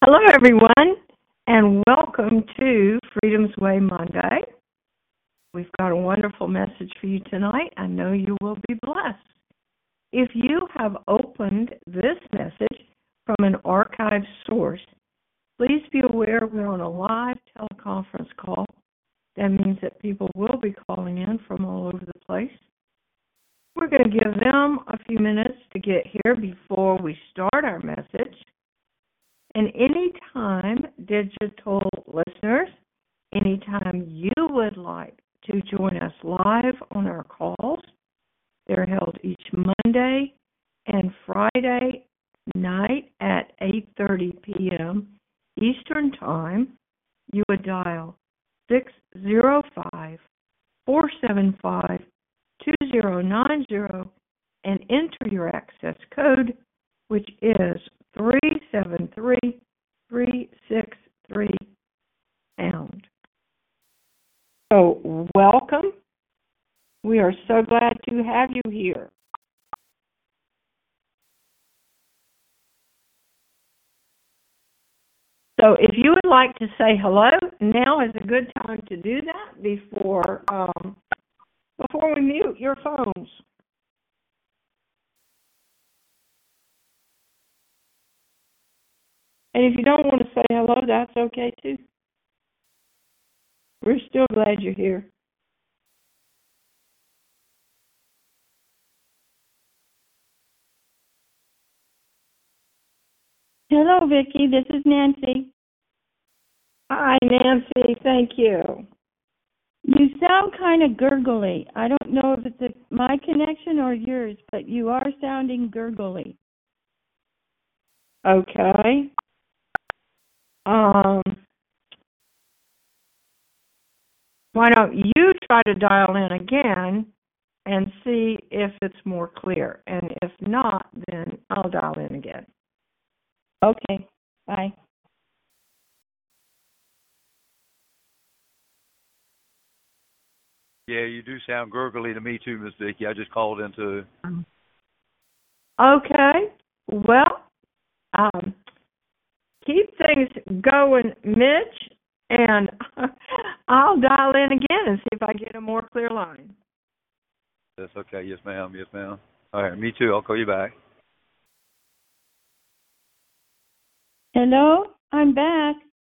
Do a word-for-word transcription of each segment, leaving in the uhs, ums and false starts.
Hello, everyone, and welcome to Freedom's Way Monday. We've got a wonderful message for you tonight. I know you will be blessed. If you have opened this message from an archived source, please be aware we're on a live teleconference call. That means that people will be calling in from all over the place. We're going to give them a few minutes to get here before we start our message. And anytime, digital listeners, anytime you would like to join us live on our calls, they're held each Monday and Friday night at eight thirty p.m. Eastern Time. You would dial six zero five, four seven five, two zero nine zero and enter your access code, which is three seven three, three six three pound. So welcome. We are so glad to have you here. So if you would like to say hello, now is a good time to do that before um, before we mute your phones. And if you don't want to say hello, that's okay too. We're still glad you're here. Hello, Vicki. This is Nancy. Hi, Nancy. Thank you. You sound kind of gurgly. I don't know if it's a, my connection or yours, but you are sounding gurgly. Okay. Um, why don't you try to dial in again and see if it's more clear? And if not, then I'll dial in again. Okay. Bye. Yeah, you do sound gurgly to me too, Miss Vicki. I just called into. Okay. Well, um, keep things going, Mitch, and I'll dial in again and see if I get a more clear line. That's okay. Yes, ma'am. Yes, ma'am. All right. Me too. I'll call you back. Hello? I'm back.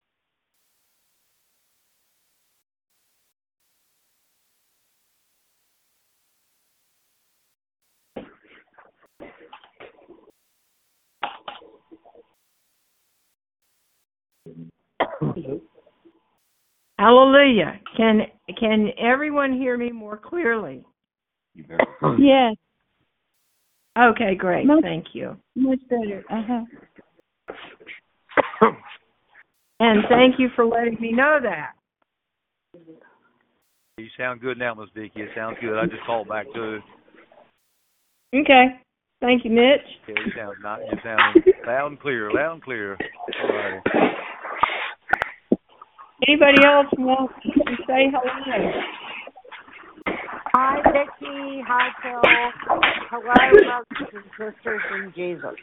Hallelujah. Can can everyone hear me more clearly? Yes. Okay, great. Much, Thank you. Much better. Uh-huh. And thank you for letting me know that. You sound good now, Miss Vicki. It sounds good. I just called back too. Okay. Thank you, Mitch. Yeah, you sound not. You sound loud and clear. Loud and clear. All right. Anybody else want to say hello? Hi, Vicki. Hi, Phil. Hello, brothers and sisters in Jesus.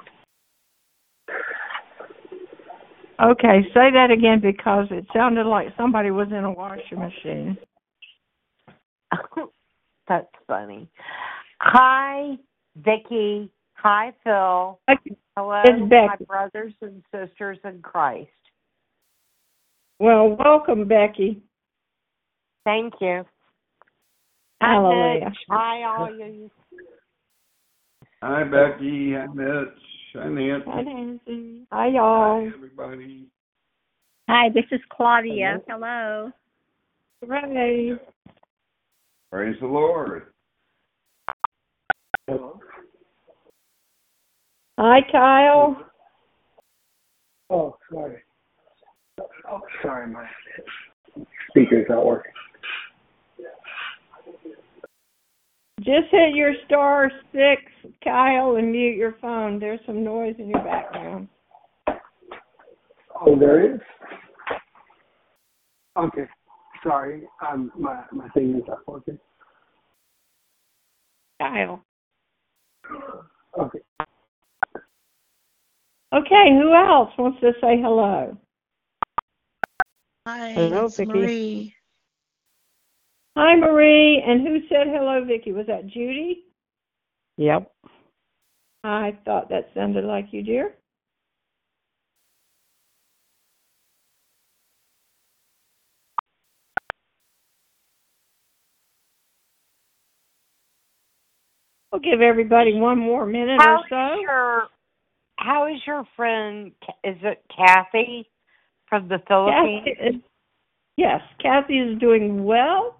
Okay, say that again because it sounded like somebody was in a washing machine. That's funny. Hi, Vicki. Hi, Phil. Okay. Hello, It's Becky. my brothers and sisters in Christ. Well, welcome, Becky. Thank you. Hallelujah. Hi, Mitch. Hi, all you. Hi, Becky. Hi, Mitch. Hi, Nancy. Hi, Nancy. Hi, y'all. Hi, everybody. Hi, this is Claudia. Hello. Hooray. Praise the Lord. Hello. Hi, Kyle. Oh, sorry. Oh, sorry, my speaker's not working. Just hit your star six, Kyle, and mute your phone. There's some noise in your background. Oh, there is? Okay. Sorry. Um, my, my thing is not working. Kyle. Okay. Okay, who else wants to say hello? Hi, Hello, it's Vicki. Marie. Hi, Marie. And who said hello, Vicki? Was that Judy? Yep. I thought that sounded like you, dear. We'll give everybody one more minute How or so. is your How is your friend? Is it Kathy from the Philippines? Kathy is, yes, Kathy is doing well.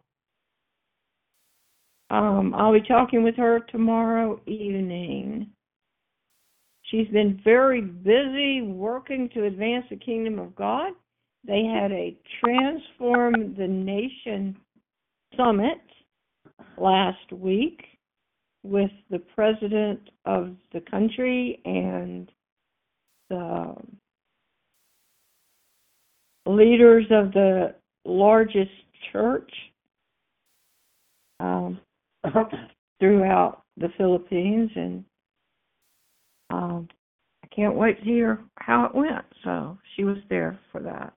Um, I'll be talking with her tomorrow evening. She's been very busy working to advance the kingdom of God. They had a Transform the Nation summit last week with the president of the country and the leaders of the largest church um, throughout the Philippines, and um, I can't wait to hear how it went. So she was there for that.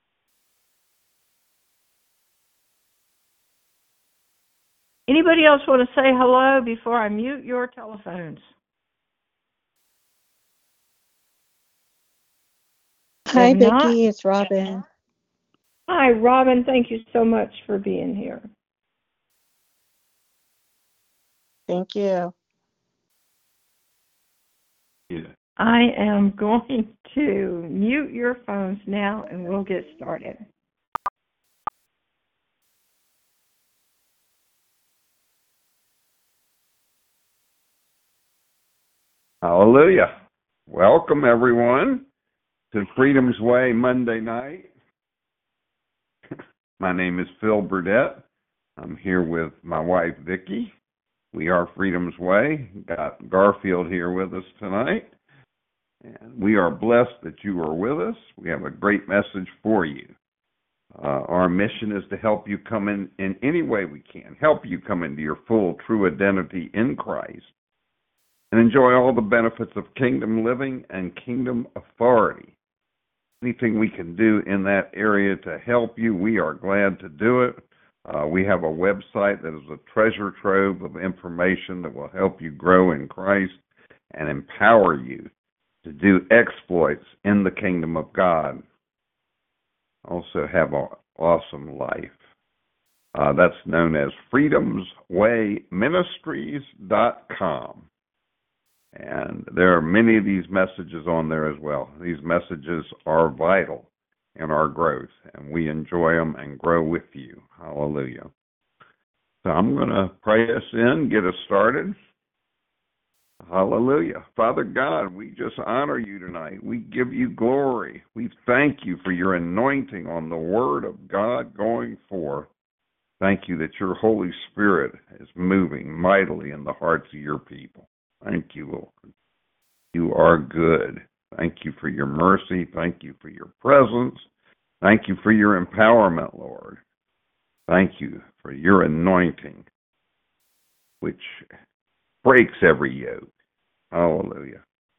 Anybody else want to say hello before I mute your telephones? Hi, If not, Vicki. It's Robin. hi, Robin. Thank you so much for being here. Thank you. Yeah. I am going to mute your phones now, and we'll get started. Hallelujah. Welcome, everyone, to Freedom's Way Monday night. My name is Phil Burdett. I'm here with my wife, Vicki. We are Freedom's Way. Got Garfield here with us tonight. And we are blessed that you are with us. We have a great message for you. Uh, our mission is to help you come in in any way we can, help you come into your full, true identity in Christ, and enjoy all the benefits of kingdom living and kingdom authority. Anything we can do in that area to help you, we are glad to do it. Uh, we have a website that is a treasure trove of information that will help you grow in Christ and empower you to do exploits in the kingdom of God. Also have an awesome life. Uh, that's known as freedoms way ministries dot com. And there are many of these messages on there as well. These messages are vital in our growth, and we enjoy them and grow with you. Hallelujah. So I'm going to pray us in, get us started. Hallelujah. Father God, we just honor you tonight. We give you glory. We thank you for your anointing on the word of God going forth. Thank you that your Holy Spirit is moving mightily in the hearts of your people. Thank you, Lord. You are good. Thank you for your mercy. Thank you for your presence. Thank you for your empowerment, Lord. Thank you for your anointing, which breaks every yoke. Hallelujah.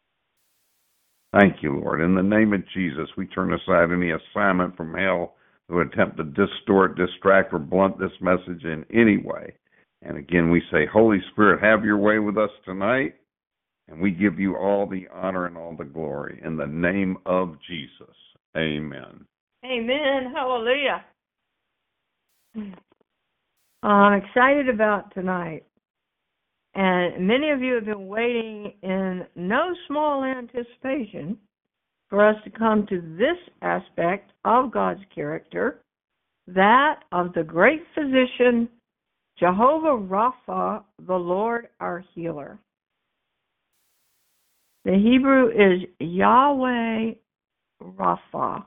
Thank you, Lord. In the name of Jesus, we turn aside any assignment from hell that would attempt to distort, distract, or blunt this message in any way. And again, we say, Holy Spirit, have your way with us tonight, and we give you all the honor and all the glory. In the name of Jesus, amen. Amen. Hallelujah. I'm excited about tonight. And many of you have been waiting in no small anticipation for us to come to this aspect of God's character, that of the great physician, Jehovah Rapha, the Lord our healer. The Hebrew is Yahweh Rapha.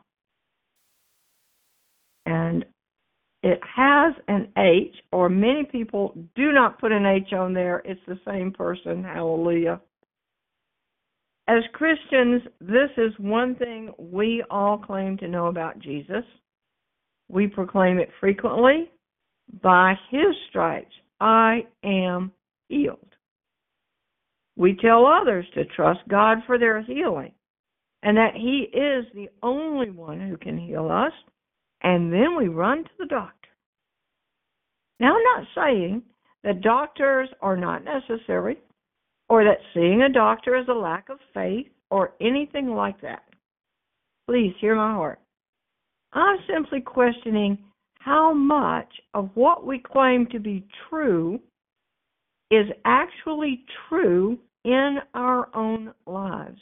And it has an H, or many people do not put an H on there. It's the same person. Hallelujah. As Christians, this is one thing we all claim to know about Jesus. We proclaim it frequently. By his stripes, I am healed. We tell others to trust God for their healing. and that He is the only one who can heal us, and then we run to the doctor. Now, I'm not saying that doctors are not necessary, or that seeing a doctor is a lack of faith, or anything like that. Please hear my heart. I'm simply questioning how much of what we claim to be true is actually true in our own lives.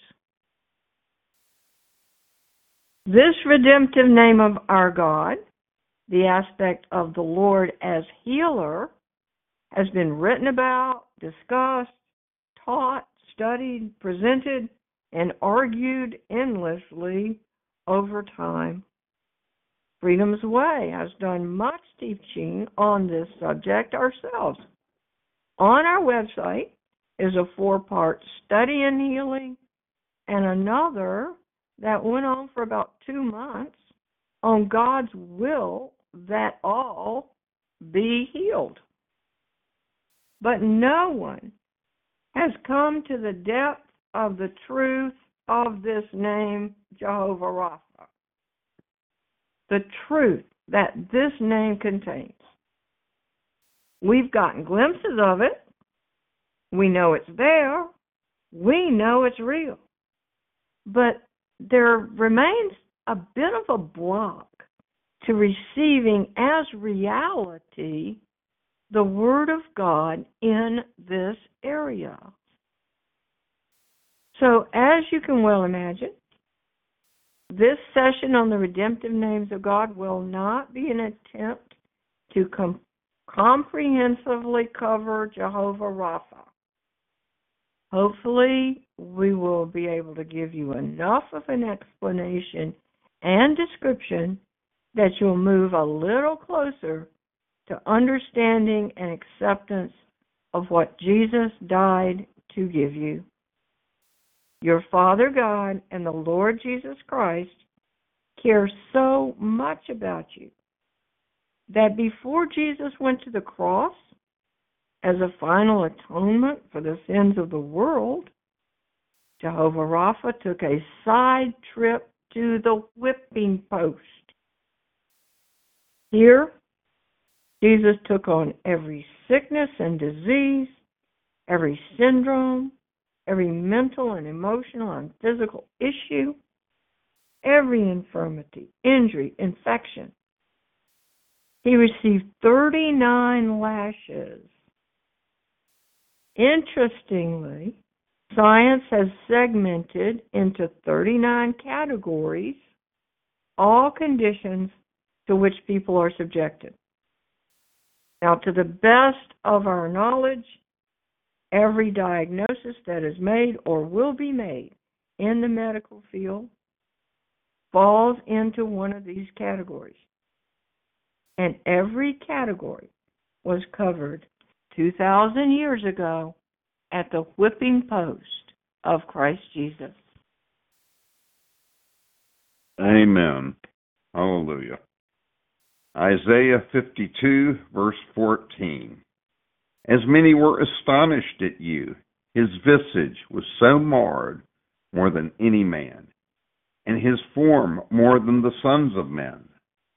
This redemptive name of our God, the aspect of the Lord as healer, has been written about, discussed, taught, studied, presented, and argued endlessly over time. Freedom's Way has done much teaching on this subject ourselves. On our website is a four-part study in healing and another that went on for about two months on God's will that all be healed. But no one has come to the depth of the truth of this name, Jehovah Rapha. The truth that this name contains. We've gotten glimpses of it. We know it's there. We know it's real. But there remains a bit of a block to receiving as reality the Word of God in this area. So, as you can well imagine, this session on the redemptive names of God will not be an attempt to com- comprehensively cover Jehovah Rapha. Hopefully, we will be able to give you enough of an explanation and description that you'll move a little closer to understanding and acceptance of what Jesus died to give you. Your Father God and the Lord Jesus Christ care so much about you that before Jesus went to the cross as a final atonement for the sins of the world, Jehovah Rapha took a side trip to the whipping post. Here, Jesus took on every sickness and disease, every syndrome, every mental and emotional and physical issue, every infirmity, injury, infection. He received thirty-nine lashes. Interestingly, science has segmented into thirty-nine categories all conditions to which people are subjected. Now, to the best of our knowledge, every diagnosis that is made or will be made in the medical field falls into one of these categories. And every category was covered two thousand years ago at the whipping post of Christ Jesus. Amen. Hallelujah. Isaiah fifty-two, verse fourteen. As many were astonished at you, his visage was so marred more than any man, and his form more than the sons of men.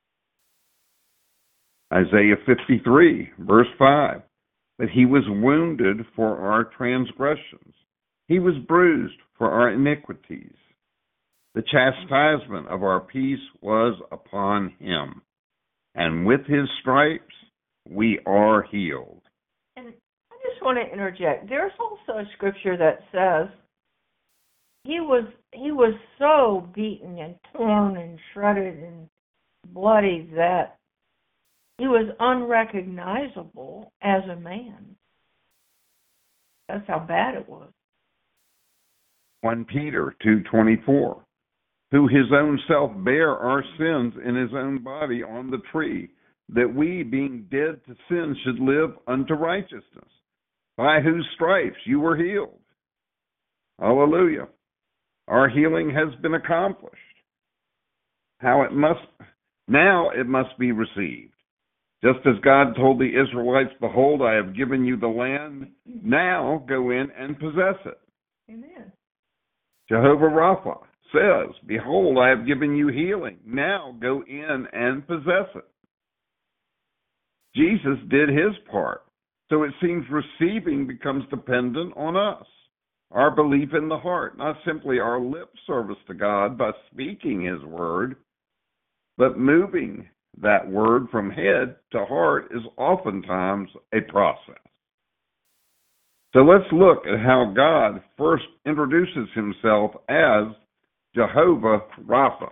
Isaiah fifty-three, verse five. But he was wounded for our transgressions. He was bruised for our iniquities. The chastisement of our peace was upon him, and with his stripes we are healed. And I just want to interject. There's also a scripture that says he was he was so beaten and torn and shredded and bloody that he was unrecognizable as a man. That's how bad it was. First Peter two twenty-four. Who his own self bare our sins in his own body on the tree, that we, being dead to sin, should live unto righteousness, by whose stripes you were healed. Hallelujah. Our healing has been accomplished. How it must, now it must be received. Just as God told the Israelites, behold, I have given you the land, now go in and possess it. Amen. Jehovah Rapha says, "Behold, I have given you healing. Now go in and possess it." Jesus did his part. So it seems receiving becomes dependent on us. Our belief in the heart, not simply our lip service to God by speaking his word, but moving that word from head to heart is oftentimes a process. So let's look at how God first introduces himself as Jehovah Rapha.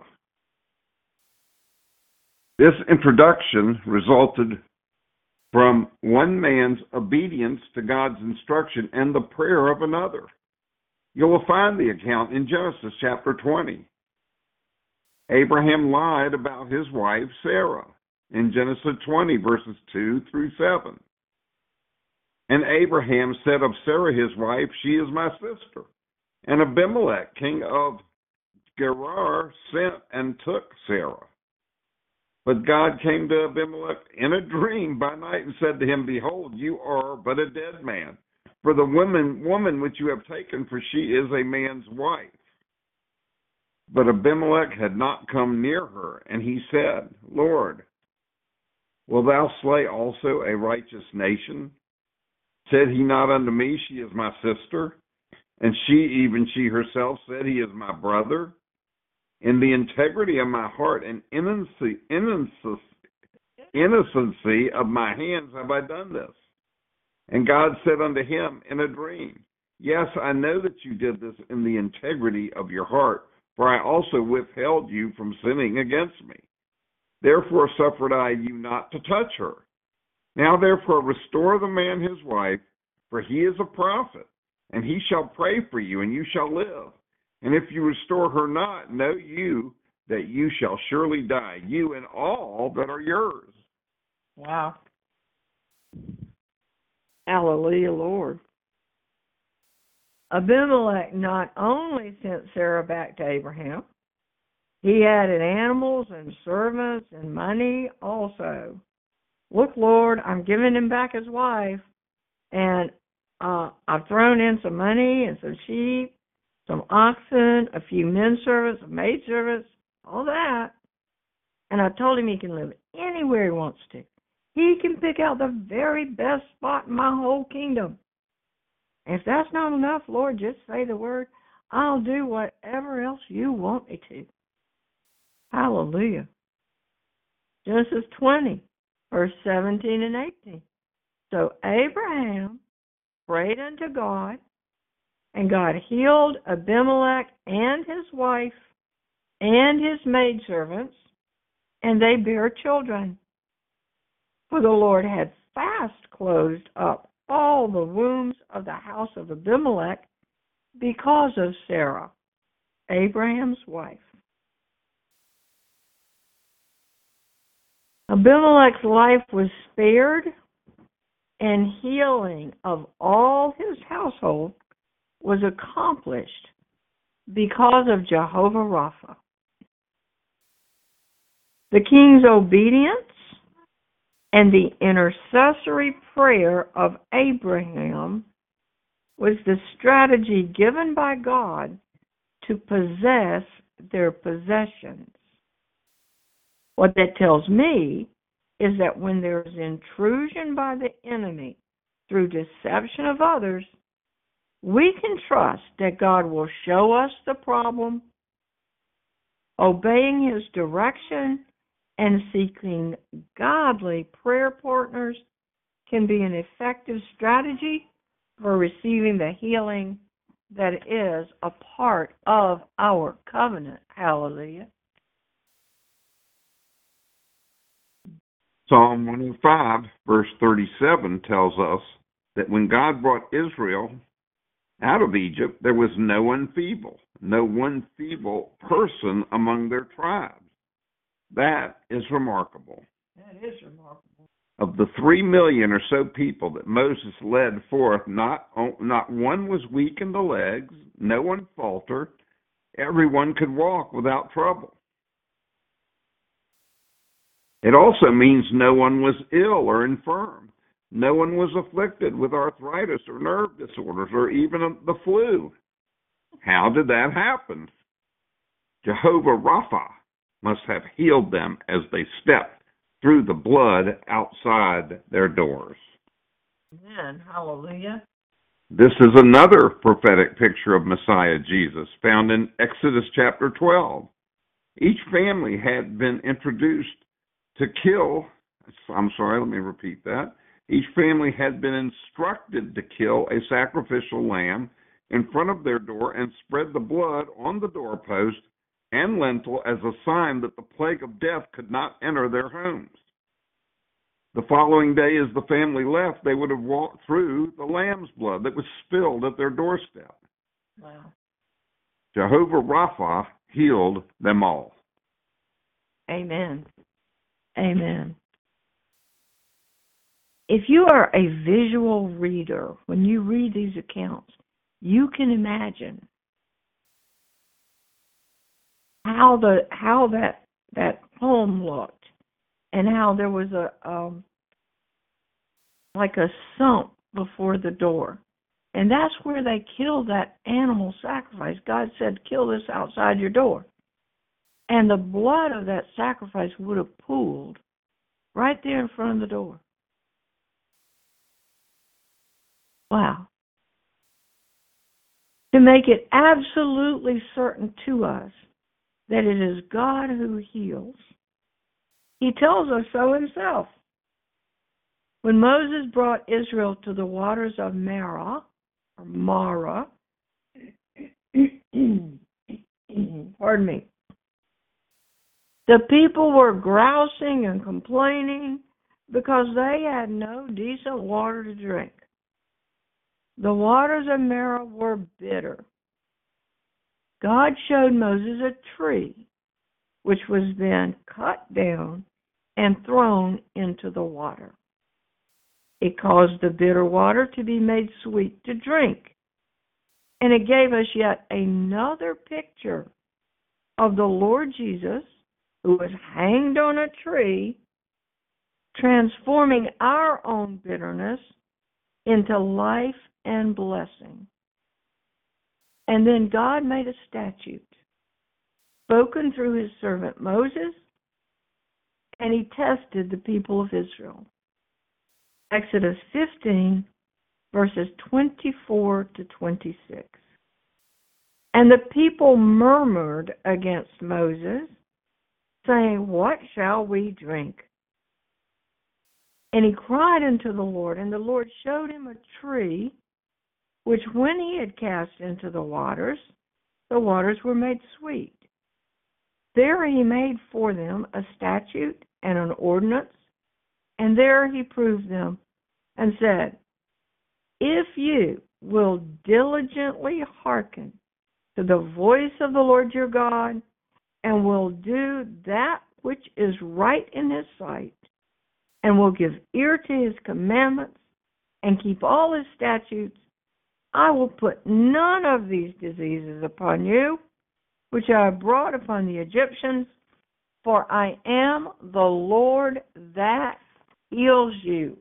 This introduction resulted from one man's obedience to God's instruction and the prayer of another. You will find the account in Genesis chapter twenty. Abraham lied about his wife Sarah in Genesis twenty, verses two through seven. And Abraham said of Sarah his wife, "She is my sister." And Abimelech, king of Gerar, sent and took Sarah. But God came to Abimelech in a dream by night and said to him, "Behold, you are but a dead man, for the woman, woman which you have taken, for she is a man's wife." But Abimelech had not come near her, and he said, "Lord, wilt thou slay also a righteous nation? Said he not unto me, She is my sister? And she, even she herself, said, He is my brother? In the integrity of my heart and innocency, innocency of my hands have I done this." And God said unto him in a dream, "Yes, I know that you did this in the integrity of your heart, for I also withheld you from sinning against me. Therefore suffered I you not to touch her. Now therefore restore the man his wife, for he is a prophet, and he shall pray for you, and you shall live. And if you restore her not, know you that you shall surely die, you and all that are yours." Wow. Hallelujah, Lord. Abimelech not only sent Sarah back to Abraham, he added animals and servants and money also. "Look, Lord, I'm giving him back his wife, and uh, I've thrown in some money and some sheep, some oxen, a few men servants, a maid servants, all that. And I told him he can live anywhere he wants to. He can pick out the very best spot in my whole kingdom. If that's not enough, Lord, just say the word. I'll do whatever else you want me to." Hallelujah. Genesis twenty, verse seventeen and eighteen. So Abraham prayed unto God, and God healed Abimelech and his wife and his maidservants, and they bare children. For the Lord had fast closed up all the wombs of the house of Abimelech because of Sarah, Abraham's wife. Abimelech's life was spared, and healing of all his household was accomplished because of Jehovah Rapha. The king's obedience and the intercessory prayer of Abraham was the strategy given by God to possess their possessions. What that tells me is that when there is intrusion by the enemy through deception of others, we can trust that God will show us the problem. Obeying his direction and seeking godly prayer partners can be an effective strategy for receiving the healing that is a part of our covenant. Hallelujah. Psalm one oh five, verse thirty-seven tells us that when God brought Israel out of Egypt, there was no one feeble, no one feeble person among their tribes. That is remarkable. That is remarkable. Of the three million or so people that Moses led forth, not, not one was weak in the legs, no one faltered, everyone could walk without trouble. It also means no one was ill or infirm. No one was afflicted with arthritis or nerve disorders or even the flu. How did that happen? Jehovah Rapha must have healed them as they stepped through the blood outside their doors. Amen. Hallelujah. This is another prophetic picture of Messiah Jesus found in Exodus chapter twelve. Each family had been introduced to kill, I'm sorry, let me repeat that. Each family had been instructed to kill a sacrificial lamb in front of their door and spread the blood on the doorpost and lintel as a sign that the plague of death could not enter their homes. The following day, as the family left, they would have walked through the lamb's blood that was spilled at their doorstep. Wow. Jehovah Rapha healed them all. Amen. Amen. If you are a visual reader, when you read these accounts, you can imagine how the how that that home looked, and how there was a um, like a sump before the door, and that's where they killed that animal sacrifice. God said, "Kill this outside your door," and the blood of that sacrifice would have pooled right there in front of the door. Wow. To make it absolutely certain to us that it is God who heals, He tells us so Himself. When Moses brought Israel to the waters of Marah, or Mara, pardon me, the people were grousing and complaining because they had no decent water to drink. The waters of Marah were bitter. God showed Moses a tree, which was then cut down and thrown into the water. It caused the bitter water to be made sweet to drink. And it gave us yet another picture of the Lord Jesus, who was hanged on a tree, transforming our own bitterness into life and blessing. And then God made a statute, spoken through His servant Moses, and He tested the people of Israel. Exodus fifteen, verses twenty-four to twenty-six. And the people murmured against Moses, saying, "What shall we drink?" And he cried unto the Lord, and the Lord showed him a tree, which when he had cast into the waters, the waters were made sweet. There he made for them a statute and an ordinance, and there he proved them, and said, "If you will diligently hearken to the voice of the Lord your God, and will do that which is right in His sight, and will give ear to His commandments, and keep all His statutes, I will put none of these diseases upon you, which I have brought upon the Egyptians, for I am the Lord that heals you."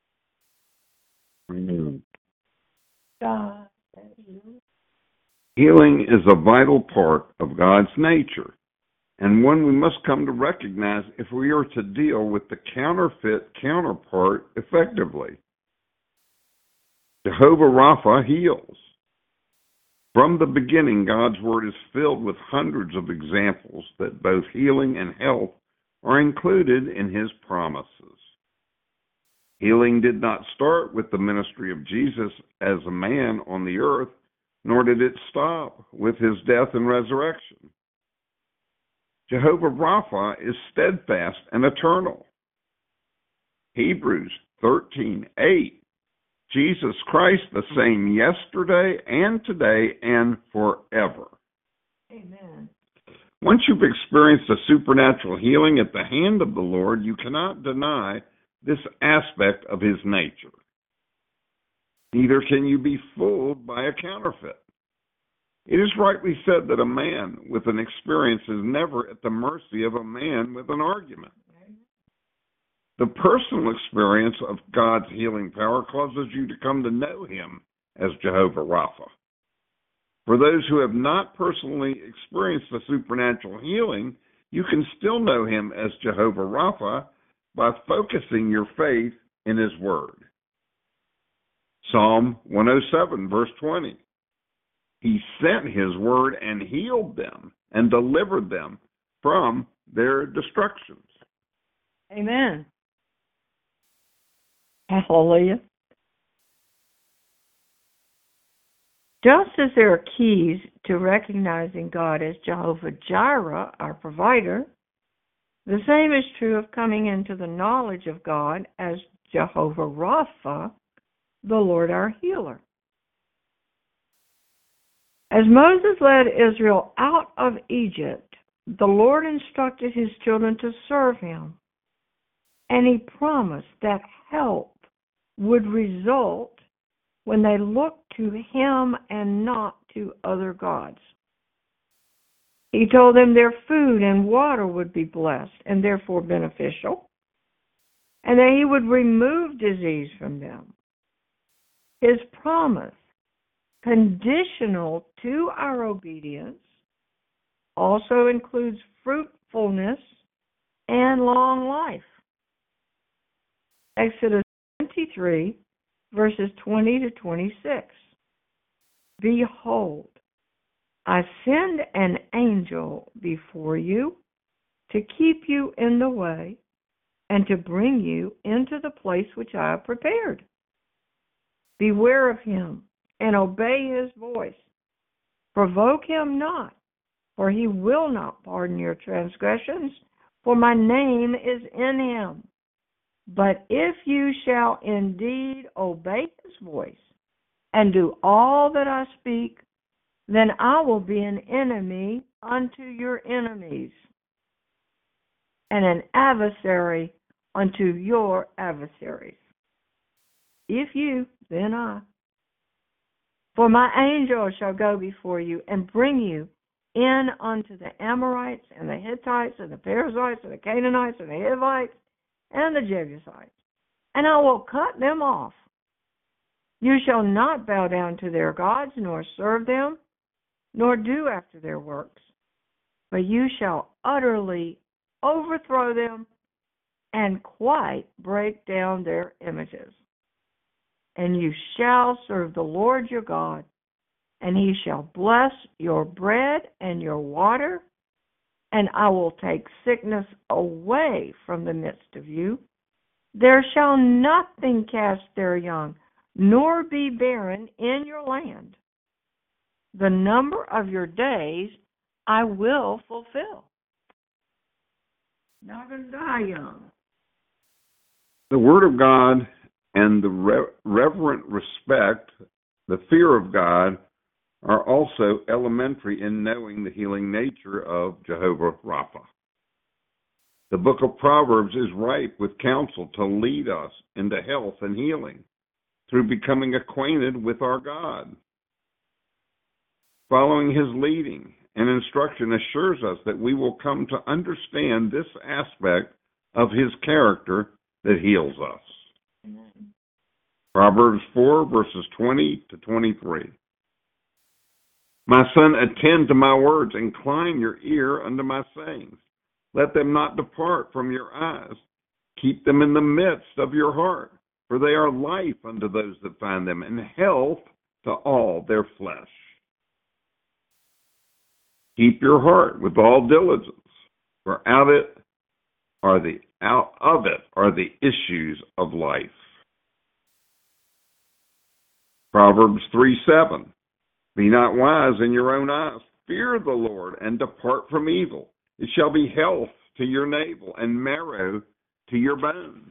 Mm. God. Healing is a vital part of God's nature, and one we must come to recognize if we are to deal with the counterfeit counterpart effectively. Jehovah Rapha heals. From the beginning, God's Word is filled with hundreds of examples that both healing and health are included in His promises. Healing did not start with the ministry of Jesus as a man on the earth, nor did it stop with His death and resurrection. Jehovah Rapha is steadfast and eternal. Hebrews thirteen eight. Jesus Christ the same yesterday and today and forever. Amen. Once you've experienced a supernatural healing at the hand of the Lord, you cannot deny this aspect of His nature. Neither can you be fooled by a counterfeit. It is rightly said that a man with an experience is never at the mercy of a man with an argument. The personal experience of God's healing power causes you to come to know Him as Jehovah Rapha. For those who have not personally experienced a supernatural healing, you can still know him as Jehovah Rapha by focusing your faith in his word. Psalm one oh seven, verse twenty. He sent his word and healed them and delivered them from their destructions. Amen. Hallelujah. Just as there are keys to recognizing God as Jehovah Jireh, our provider, the same is true of coming into the knowledge of God as Jehovah Rapha, the Lord our healer. As Moses led Israel out of Egypt, the Lord instructed his children to serve him, and he promised that help would result when they looked to him and not to other gods. He told them their food and water would be blessed and therefore beneficial, and that he would remove disease from them. His promise, conditional to our obedience, also includes fruitfulness and long life. Exodus twenty-three, verses twenty to twenty-six. Behold, I send an angel before you to keep you in the way and to bring you into the place which I have prepared. Beware of him and obey his voice. Provoke him not, for he will not pardon your transgressions, for my name is in him. But if you shall indeed obey his voice and do all that I speak, then I will be an enemy unto your enemies, and an adversary unto your adversaries. If you, then I. For my angel shall go before you and bring you in unto the Amorites and the Hittites and the Perizzites and the Canaanites and the Hivites and the Jebusites, and I will cut them off. You shall not bow down to their gods, nor serve them, nor do after their works, but you shall utterly overthrow them and quite break down their images. And you shall serve the Lord your God, and he shall bless your bread and your water, and I will take sickness away from the midst of you. There shall nothing cast their young, nor be barren in your land. The number of your days I will fulfill. Not going to die young. The Word of God and the re- reverent respect, the fear of God, are also elementary in knowing the healing nature of Jehovah Rapha. The book of Proverbs is ripe with counsel to lead us into health and healing through becoming acquainted with our God. Following his leading and instruction assures us that we will come to understand this aspect of his character that heals us. Amen. Proverbs four, verses twenty to twenty-three. My son, attend to my words, incline your ear unto my sayings. Let them not depart from your eyes. Keep them in the midst of your heart, for they are life unto those that find them, and health to all their flesh. Keep your heart with all diligence, for out it are the out of it are the issues of life. Proverbs three seven. Be not wise in your own eyes. Fear the Lord and depart from evil. It shall be health to your navel and marrow to your bones.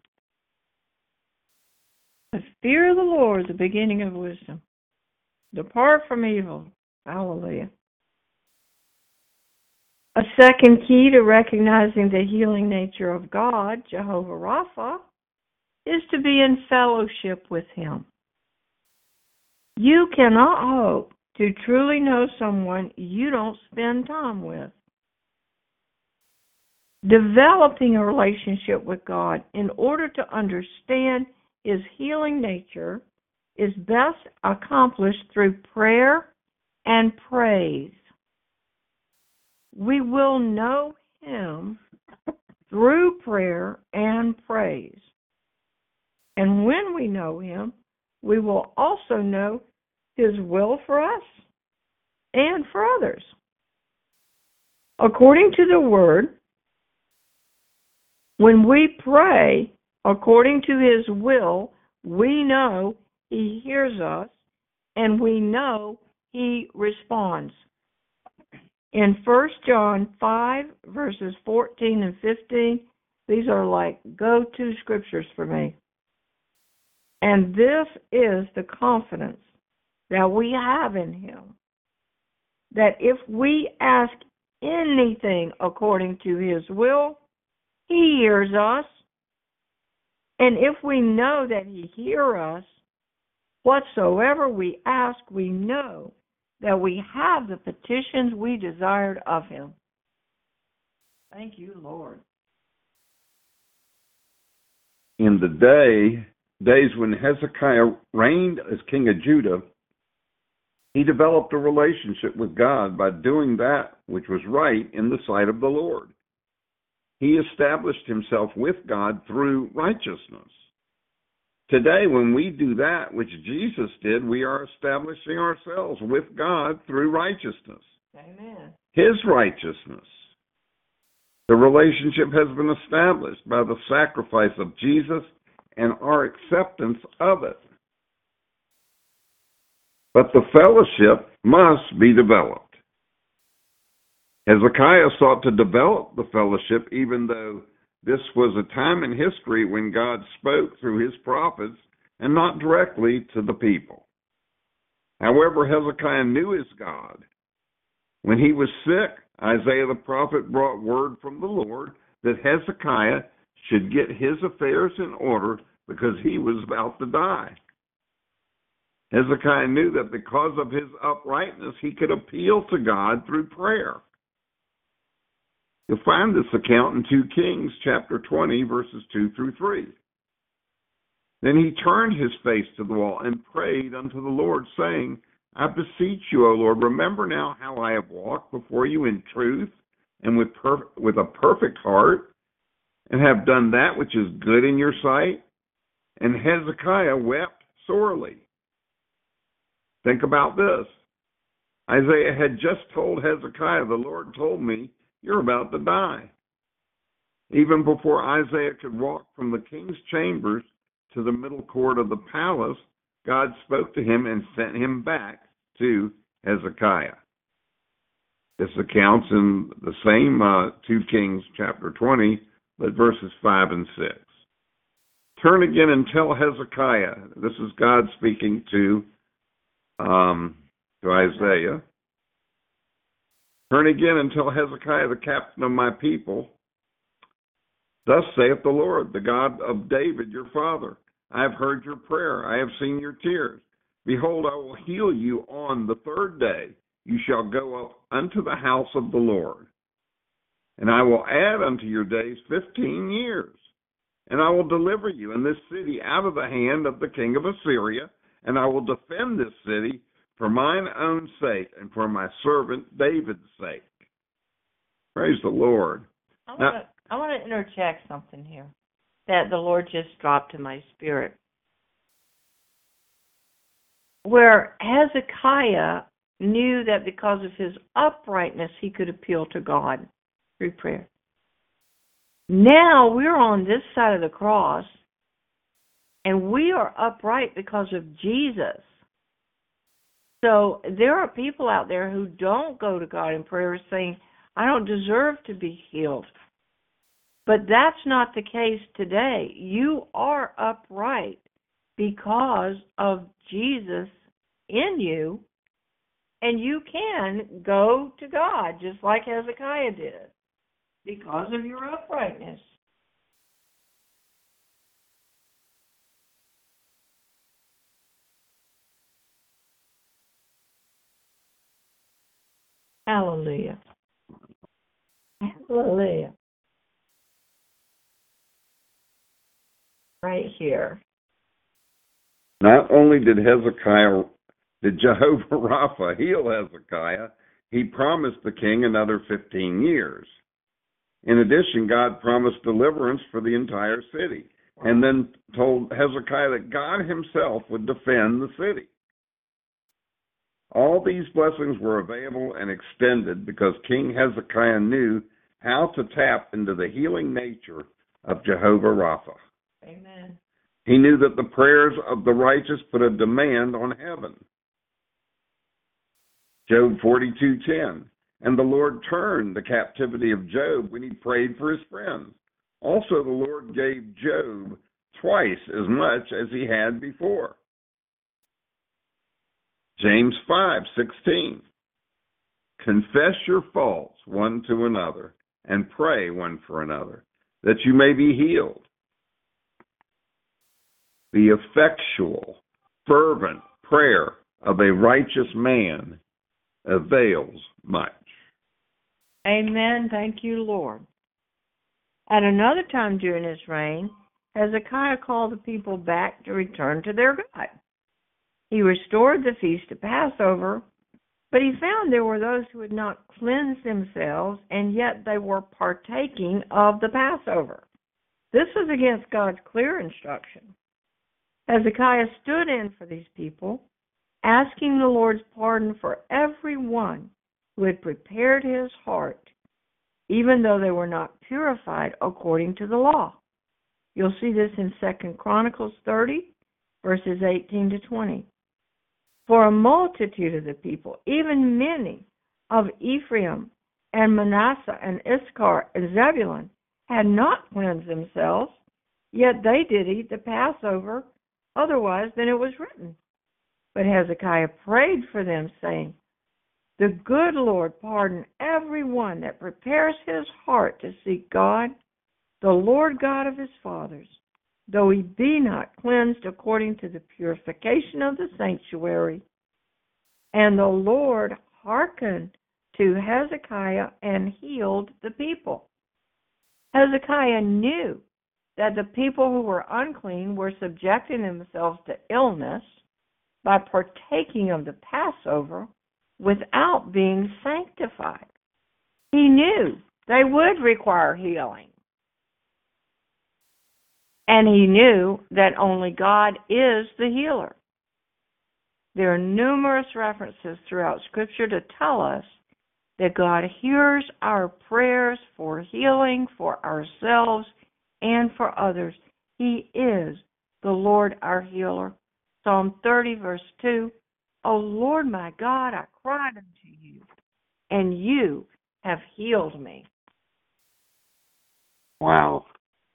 The fear of the Lord is the beginning of wisdom. Depart from evil. Hallelujah. A second key to recognizing the healing nature of God, Jehovah Rapha, is to be in fellowship with him. You cannot hope to truly know someone you don't spend time with. Developing a relationship with God in order to understand his healing nature is best accomplished through prayer and praise. We will know him through prayer and praise. And when we know him, we will also know his will for us and for others. According to the word, when we pray according to his will, we know he hears us and we know he responds. In First John five, verses fourteen and fifteen, these are like go-to scriptures for me. And this is the confidence that we have in him, that if we ask anything according to his will, he hears us. And if we know that he hears us, whatsoever we ask, we know that we have the petitions we desired of him. Thank you, Lord. In the day, days when Hezekiah reigned as king of Judah, he developed a relationship with God by doing that which was right in the sight of the Lord. He established himself with God through righteousness. Today, when we do that which Jesus did, we are establishing ourselves with God through righteousness. Amen. His righteousness. The relationship has been established by the sacrifice of Jesus and our acceptance of it. But the fellowship must be developed. Hezekiah sought to develop the fellowship, even though this was a time in history when God spoke through his prophets and not directly to the people. However, Hezekiah knew his God. When he was sick, Isaiah the prophet brought word from the Lord that Hezekiah should get his affairs in order because he was about to die. Hezekiah knew that because of his uprightness, he could appeal to God through prayer. You'll find this account in Second Kings chapter twenty, verses two through three. Then he turned his face to the wall and prayed unto the Lord, saying, I beseech you, O Lord, remember now how I have walked before you in truth and with, per- with a perfect heart, and have done that which is good in your sight. And Hezekiah wept sorely. Think about this. Isaiah had just told Hezekiah, the Lord told me, you're about to die. Even before Isaiah could walk from the king's chambers to the middle court of the palace, God spoke to him and sent him back to Hezekiah. This account's in the same uh, Second Kings chapter twenty, but verses five and six. Turn again and tell Hezekiah, this is God speaking to, um, to Isaiah, turn again and tell Hezekiah, the captain of my people, thus saith the Lord, the God of David, your father, I have heard your prayer, I have seen your tears. Behold, I will heal you on the third day. You shall go up unto the house of the Lord. And I will add unto your days fifteen years. And I will deliver you in this city out of the hand of the king of Assyria, and I will defend this city for mine own sake and for my servant David's sake. Praise the Lord. I want to I want to interject something here that the Lord just dropped in my spirit. Where Hezekiah knew that because of his uprightness, he could appeal to God through prayer. Now we're on this side of the cross, and we are upright because of Jesus. So there are people out there who don't go to God in prayer saying, I don't deserve to be healed. But that's not the case today. You are upright because of Jesus in you, and you can go to God just like Hezekiah did because of your uprightness. Hallelujah. Hallelujah. Right here. Not only did Hezekiah did Jehovah Rapha heal Hezekiah, he promised the king another fifteen years. In addition, God promised deliverance for the entire city, and then told Hezekiah that God himself would defend the city. All these blessings were available and extended because King Hezekiah knew how to tap into the healing nature of Jehovah Rapha. Amen. He knew that the prayers of the righteous put a demand on heaven. Job forty-two ten. And the Lord turned the captivity of Job when he prayed for his friends. Also, the Lord gave Job twice as much as he had before. James five sixteen. Confess your faults one to another and pray one for another, that you may be healed. The effectual, fervent prayer of a righteous man avails much. Amen. Thank you, Lord. At another time during his reign, Hezekiah called the people back to return to their God. He restored the feast of Passover, but he found there were those who had not cleansed themselves, and yet they were partaking of the Passover. This was against God's clear instruction. Hezekiah stood in for these people, asking the Lord's pardon for everyone who had prepared his heart, even though they were not purified according to the law. You'll see this in Second Chronicles thirty, verses eighteen to twenty. For a multitude of the people, even many of Ephraim and Manasseh and Issachar and Zebulun, had not cleansed themselves, yet they did eat the Passover otherwise than it was written. But Hezekiah prayed for them, saying, the good Lord pardon every one that prepares his heart to seek God, the Lord God of his fathers, though he be not cleansed according to the purification of the sanctuary. And the Lord hearkened to Hezekiah and healed the people. Hezekiah knew that the people who were unclean were subjecting themselves to illness by partaking of the Passover without being sanctified. He knew they would require healing. And he knew that only God is the healer. There are numerous references throughout Scripture to tell us that God hears our prayers for healing for ourselves and for others. He is the Lord our healer. Psalm thirty, verse two, O Lord my God, I cried unto you, and you have healed me. Wow.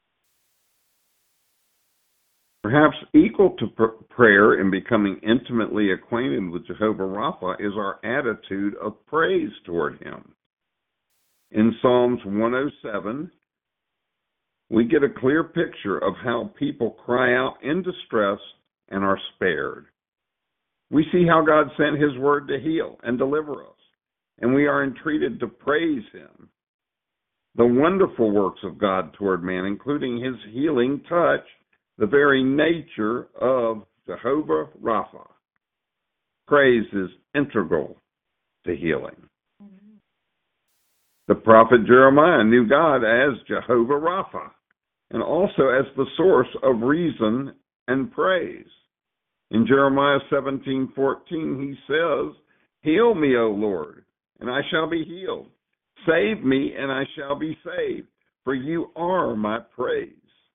Perhaps equal to pr- prayer in becoming intimately acquainted with Jehovah Rapha is our attitude of praise toward him. In Psalms one oh seven, we get a clear picture of how people cry out in distress and are spared. We see how God sent his word to heal and deliver us, and we are entreated to praise him. The wonderful works of God toward man, including his healing touch, the very nature of Jehovah Rapha. Praise is integral to healing. Mm-hmm. The prophet Jeremiah knew God as Jehovah Rapha, and also as the source of reason and praise. In Jeremiah seventeen fourteen, he says, heal me, O Lord, and I shall be healed. Save me, and I shall be saved, for you are my praise.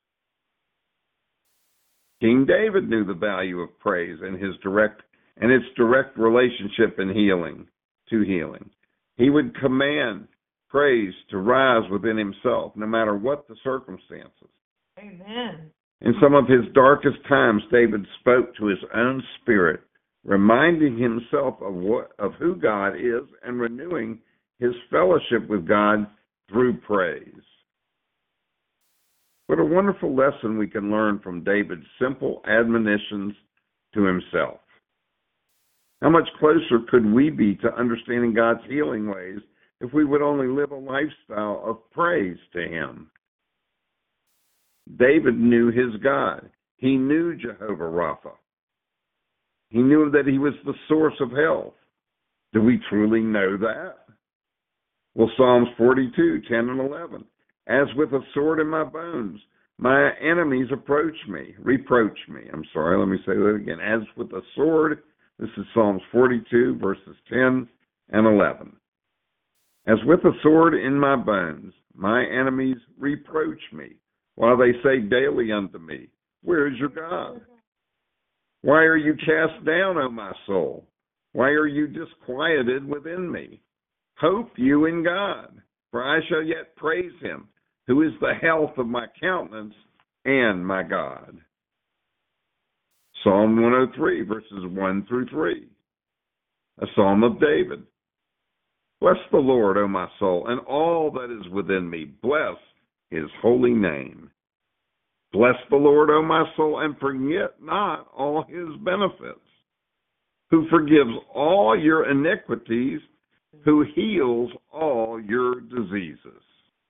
King David knew the value of praise and his direct and its direct relationship in healing to healing. He would command praise to rise within himself, no matter what the circumstances. Amen. In some of his darkest times, David spoke to his own spirit, reminding himself of what of who God is and renewing his fellowship with God through praise. What a wonderful lesson we can learn from David's simple admonitions to himself. How much closer could we be to understanding God's healing ways if we would only live a lifestyle of praise to him? David knew his God. He knew Jehovah Rapha. He knew that he was the source of health. Do we truly know that? Well, Psalms forty-two, ten and eleven. As with a sword in my bones, my enemies approach me, reproach me. I'm sorry, let me say that again. As with a sword, this is Psalms forty-two, verses ten and eleven. As with a sword in my bones, my enemies reproach me, while they say daily unto me, where is your God? Why are you cast down, O my soul? Why are you disquieted within me? Hope you in God, for I shall yet praise him, who is the health of my countenance and my God. Psalm one oh three, verses one through three. A psalm of David. Bless the Lord, O my soul, and all that is within me. Bless his holy name. Bless the Lord, O my soul, and forget not all his benefits, who forgives all your iniquities, who heals all your diseases.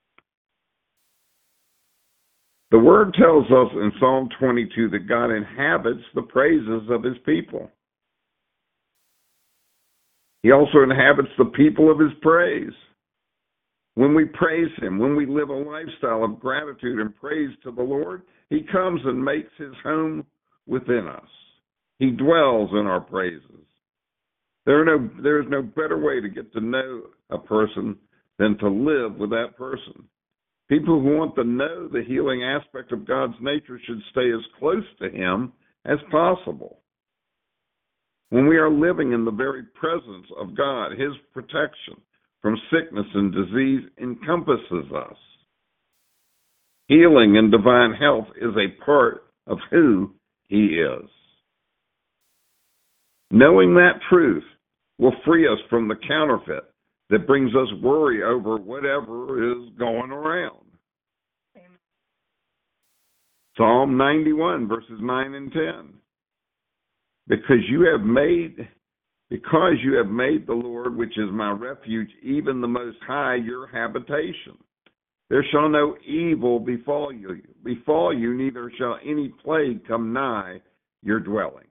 The word tells us in Psalm twenty-two that God inhabits the praises of his people. He also inhabits the people of his praise. When we praise him, when we live a lifestyle of gratitude and praise to the Lord, he comes and makes his home within us. He dwells in our praises. There are no, there is no better way to get to know a person than to live with that person. People who want to know the healing aspect of God's nature should stay as close to him as possible. When we are living in the very presence of God, his protection from sickness and disease encompasses us. Healing and divine health is a part of who he is. Knowing that truth will free us from the counterfeit that brings us worry over whatever is going around. Amen. Psalm ninety-one, verses nine and ten. Because you have made, because you have made the Lord, which is my refuge, even the Most High, your habitation. There shall no evil befall you, befall you, neither shall any plague come nigh your dwelling.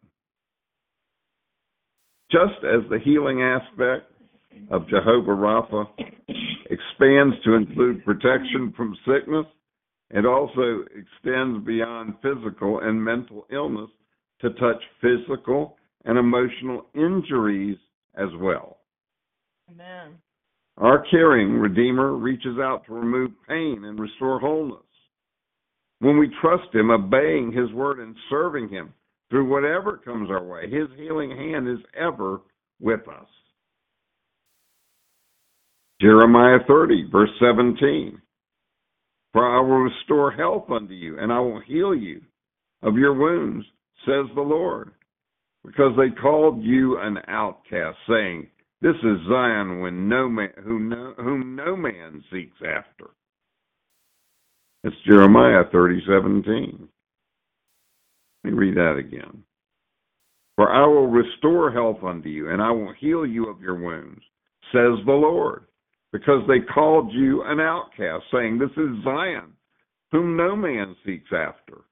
Just as the healing aspect of Jehovah Rapha expands to include protection from sickness, it also extends beyond physical and mental illness to touch physical and emotional injuries as well. Amen. Our caring Redeemer reaches out to remove pain and restore wholeness. When we trust him, obeying his word and serving him through whatever comes our way, his healing hand is ever with us. Jeremiah thirty, verse seventeen. For I will restore health unto you, and I will heal you of your wounds, says the Lord, because they called you an outcast, saying, this is Zion, when no man, whom, no, whom no man seeks after. It's Jeremiah thirty, seventeen. Let me read that again. For I will restore health unto you, and I will heal you of your wounds, says the Lord, because they called you an outcast, saying, this is Zion, whom no man seeks after.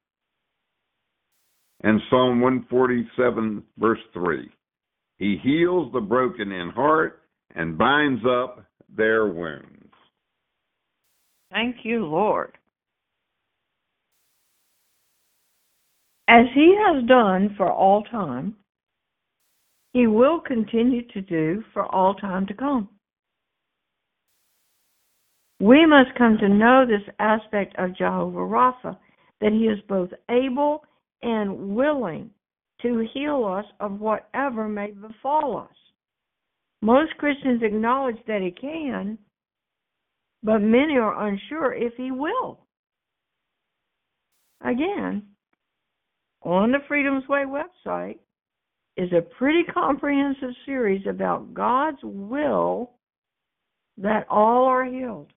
And Psalm one forty-seven, verse three. He heals the broken in heart and binds up their wounds. Thank you, Lord. As he has done for all time, he will continue to do for all time to come. We must come to know this aspect of Jehovah Rapha, that he is both able and willing to heal us of whatever may befall us. Most Christians acknowledge that he can, but many are unsure if he will. Again, on the Freedom's Way website is a pretty comprehensive series about God's will that all are healed.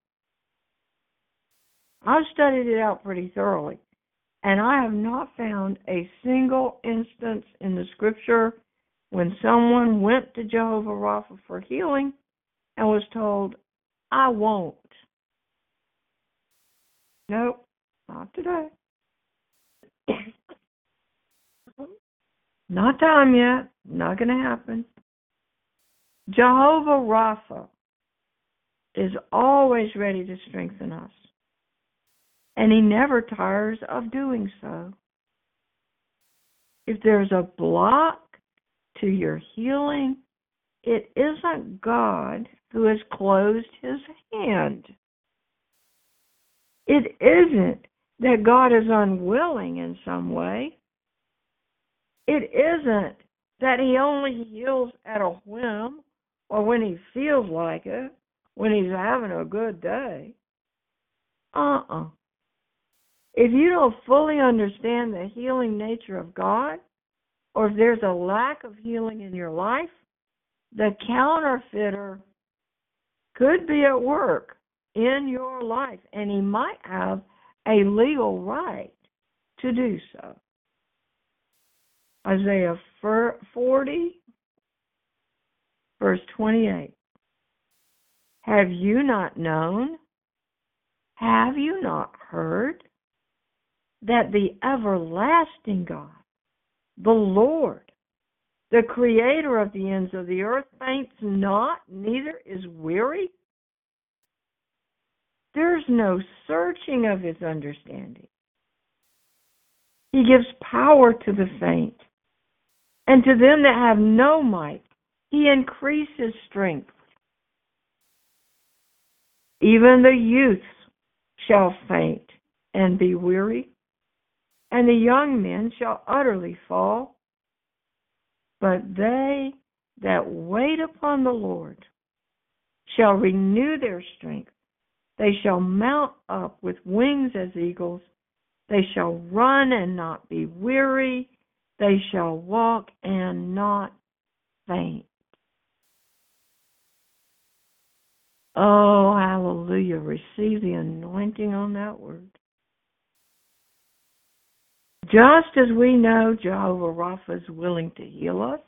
I've studied it out pretty thoroughly, and I have not found a single instance in the scripture when someone went to Jehovah Rapha for healing and was told, I won't. Nope, not today. Not time yet. Not going to happen. Jehovah Rapha is always ready to strengthen us. And he never tires of doing so. If there's a block to your healing, it isn't God who has closed his hand. It isn't that God is unwilling in some way. It isn't that he only heals at a whim or when he feels like it, when he's having a good day. Uh-uh. If you don't fully understand the healing nature of God, or if there's a lack of healing in your life, the counterfeiter could be at work in your life, and he might have a legal right to do so. Isaiah forty, verse twenty-eight. Have you not known? Have you not heard that the everlasting God, the Lord, the creator of the ends of the earth, faints not, neither is weary? There's no searching of his understanding. He gives power to the faint, and to them that have no might, he increases strength. Even the youths shall faint and be weary, and the young men shall utterly fall. But they that wait upon the Lord shall renew their strength. They shall mount up with wings as eagles. They shall run and not be weary. They shall walk and not faint. Oh, hallelujah. Receive the anointing on that word. Just as we know Jehovah Rapha is willing to heal us,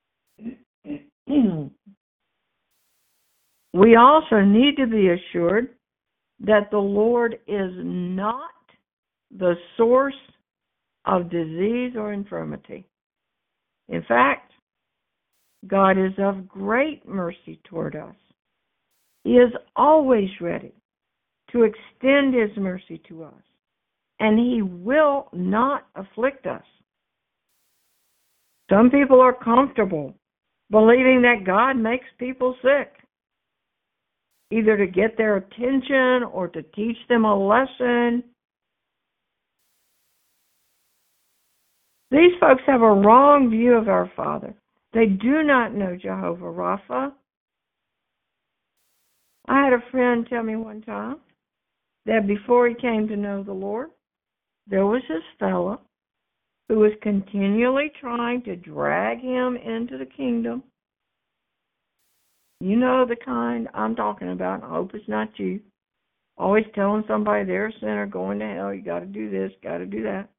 we also need to be assured that the Lord is not the source of disease or infirmity. In fact, God is of great mercy toward us. He is always ready to extend his mercy to us, and he will not afflict us. Some people are comfortable believing that God makes people sick, either to get their attention or to teach them a lesson. These folks have a wrong view of our Father. They do not know Jehovah Rapha. I had a friend tell me one time that before he came to know the Lord, there was this fella who was continually trying to drag him into the kingdom. You know the kind I'm talking about. I hope it's not you. Always telling somebody they're a sinner, going to hell, you got to do this, got to do that.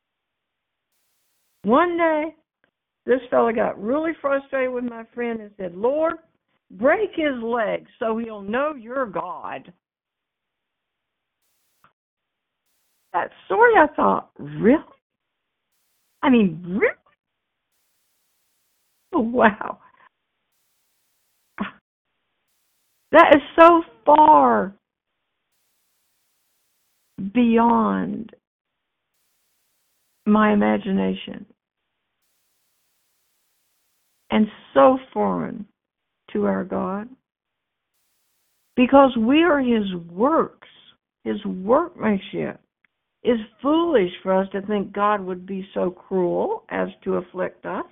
One day, this fella got really frustrated with my friend and said, Lord, break his legs so he'll know you're God. That story, I thought, really? I mean, really? Oh, wow. That is so far beyond my imagination and so foreign to our God, because we are his works, his workmanship. It's foolish for us to think God would be so cruel as to afflict us.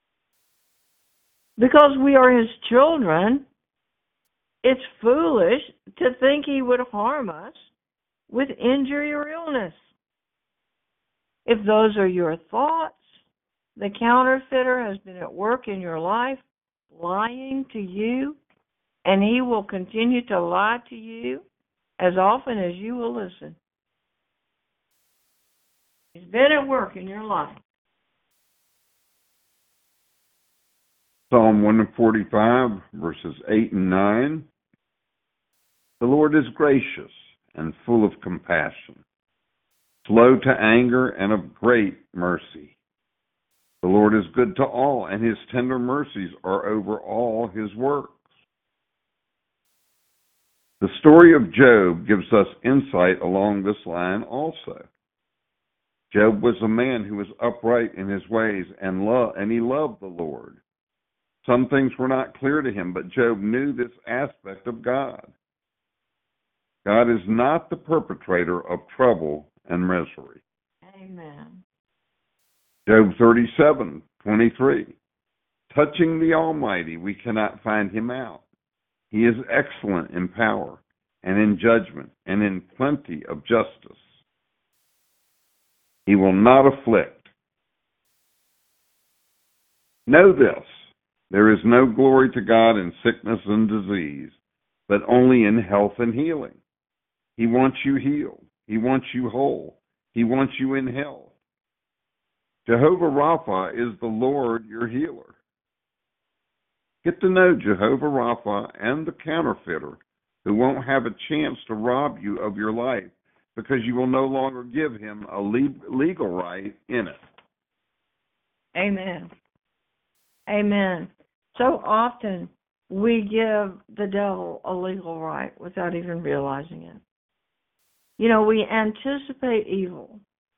Because we are his children, it's foolish to think he would harm us with injury or illness. If those are your thoughts, the counterfeiter has been at work in your life, lying to you, and he will continue to lie to you as often as you will listen. He's been at work in your life. Psalm one forty-five, verses eight and nine. The Lord is gracious and full of compassion, slow to anger and of great mercy. The Lord is good to all, and his tender mercies are over all his works. The story of Job gives us insight along this line also. Job was a man who was upright in his ways and lo- and he loved the Lord. Some things were not clear to him, but Job knew this aspect of God. God is not the perpetrator of trouble and misery. Amen. Job thirty-seven twenty-three. Touching the Almighty, we cannot find him out. He is excellent in power and in judgment and in plenty of justice. He will not afflict. Know this, there is no glory to God in sickness and disease, but only in health and healing. He wants you healed. He wants you whole. He wants you in health. Jehovah Rapha is the Lord your healer. Get to know Jehovah Rapha and the counterfeiter who won't have a chance to rob you of your life because you will no longer give him a legal right in it. Amen. Amen. So often we give the devil a legal right without even realizing it. You know, we anticipate evil.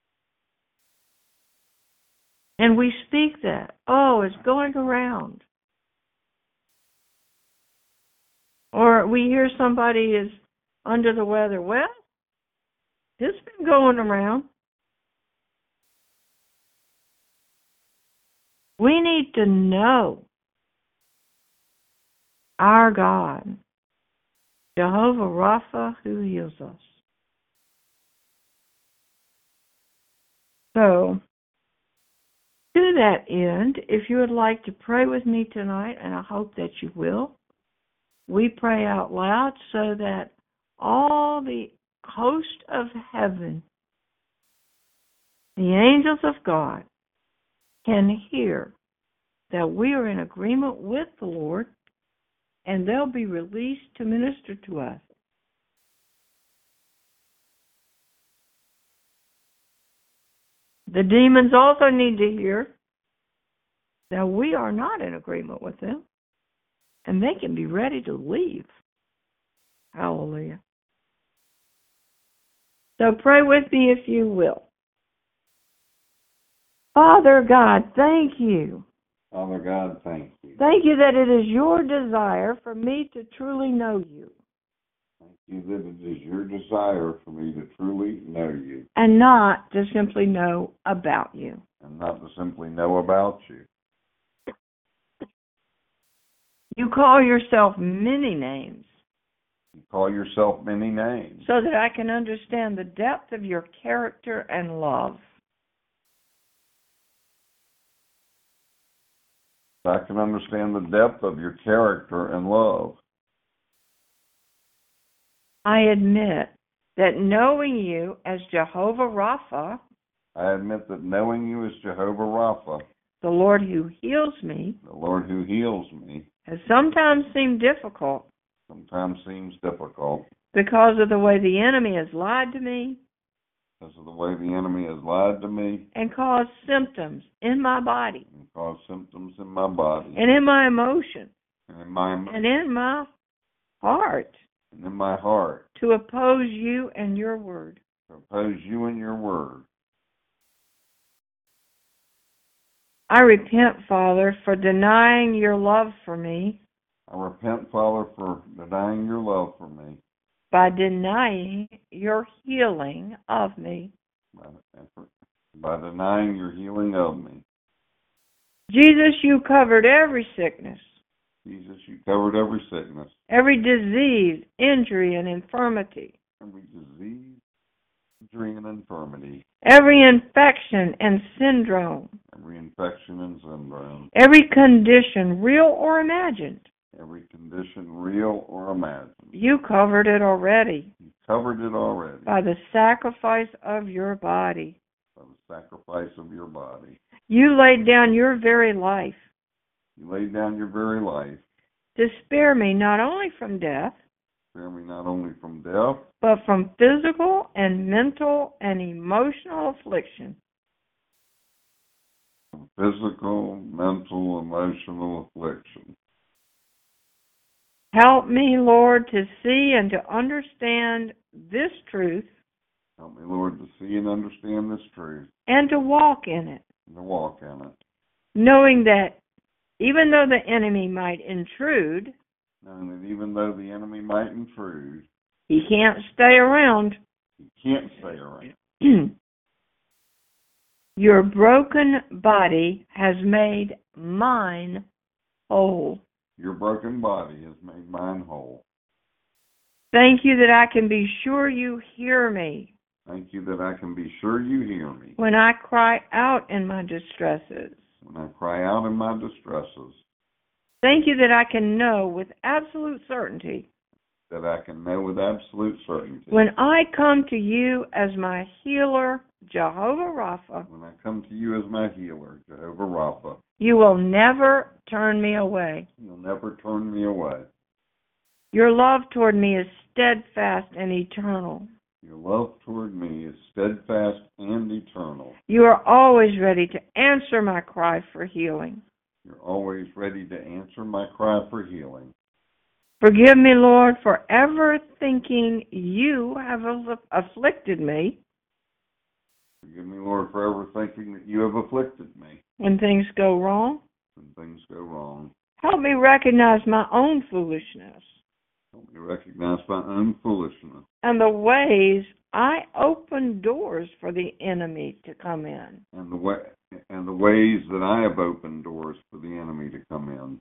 And we speak that. Oh, it's going around. Or we hear somebody is under the weather. Well, it's been going around. We need to know our God, Jehovah Rapha, who heals us. So, to that end, if you would like to pray with me tonight, and I hope that you will, we pray out loud so that all the host of heaven, the angels of God, can hear that we are in agreement with the Lord, and they'll be released to minister to us. The demons also need to hear that we are not in agreement with them, and they can be ready to leave. Hallelujah. So pray with me if you will. Father God, thank you. Father God, thank you. Thank you that it is your desire for me to truly know you. Thank you that it is your desire for me to truly know you. And not to simply know about you. And not to simply know about you. You call yourself many names. You call yourself many names. So that I can understand the depth of your character and love. So I can understand the depth of your character and love. I admit that knowing you as Jehovah Rapha, I admit that knowing you as Jehovah Rapha, the Lord who heals me, the Lord who heals me, has sometimes seemed difficult. Sometimes seems difficult. Because of the way the enemy has lied to me. Because of the way the enemy has lied to me. And caused symptoms in my body. And caused symptoms in my body. And in my emotion. And in my emotion. And in my heart. And in my heart. To oppose you and your word. To oppose you and your word. I repent, Father, for denying your love for me. I repent, Father, for denying your love for me. By denying your healing of me. By, by denying your healing of me. Jesus, you covered every sickness. Jesus, you covered every sickness. Every disease, injury, and infirmity. Every disease, injury, and infirmity. Every infection and syndrome. Every infection and syndrome. Every condition, real or imagined. Every condition, real or imagined. You covered it already. You covered it already. By the sacrifice of your body. By the sacrifice of your body. You laid down your very life. You laid down your very life. To spare me not only from death. Spare me not only from death. But from physical and mental and emotional affliction. physical, mental, emotional affliction. Help me, Lord, to see and to understand this truth Help me, Lord, to see and understand this truth and to walk in it, and to walk in it, knowing that even though the enemy might intrude, knowing that even though the enemy might intrude, he can't stay around. he can't stay around. Your broken body has made mine whole. Your broken body has made mine whole. Thank you that I can be sure you hear me Thank you that I can be sure you hear me when I cry out in my distresses. when I cry out in my distresses. Thank you that I can know with absolute certainty That I can know with absolute certainty. when I come to you as my healer, Jehovah Rapha, When I come to you as my healer, Jehovah Rapha, you will never turn me away. you'll never turn me away. Your love toward me is steadfast and eternal. Your love toward me is steadfast and eternal. You are always ready to answer my cry for healing. You're always ready to answer my cry for healing. Forgive me, Lord, for ever thinking you have afflicted me Forgive me, Lord, for ever thinking that you have afflicted me when things go wrong. when things go wrong. Help me recognize my own foolishness Help me recognize my own foolishness and the ways I open doors for the enemy to come in. and the way and the ways that I have opened doors for the enemy to come in.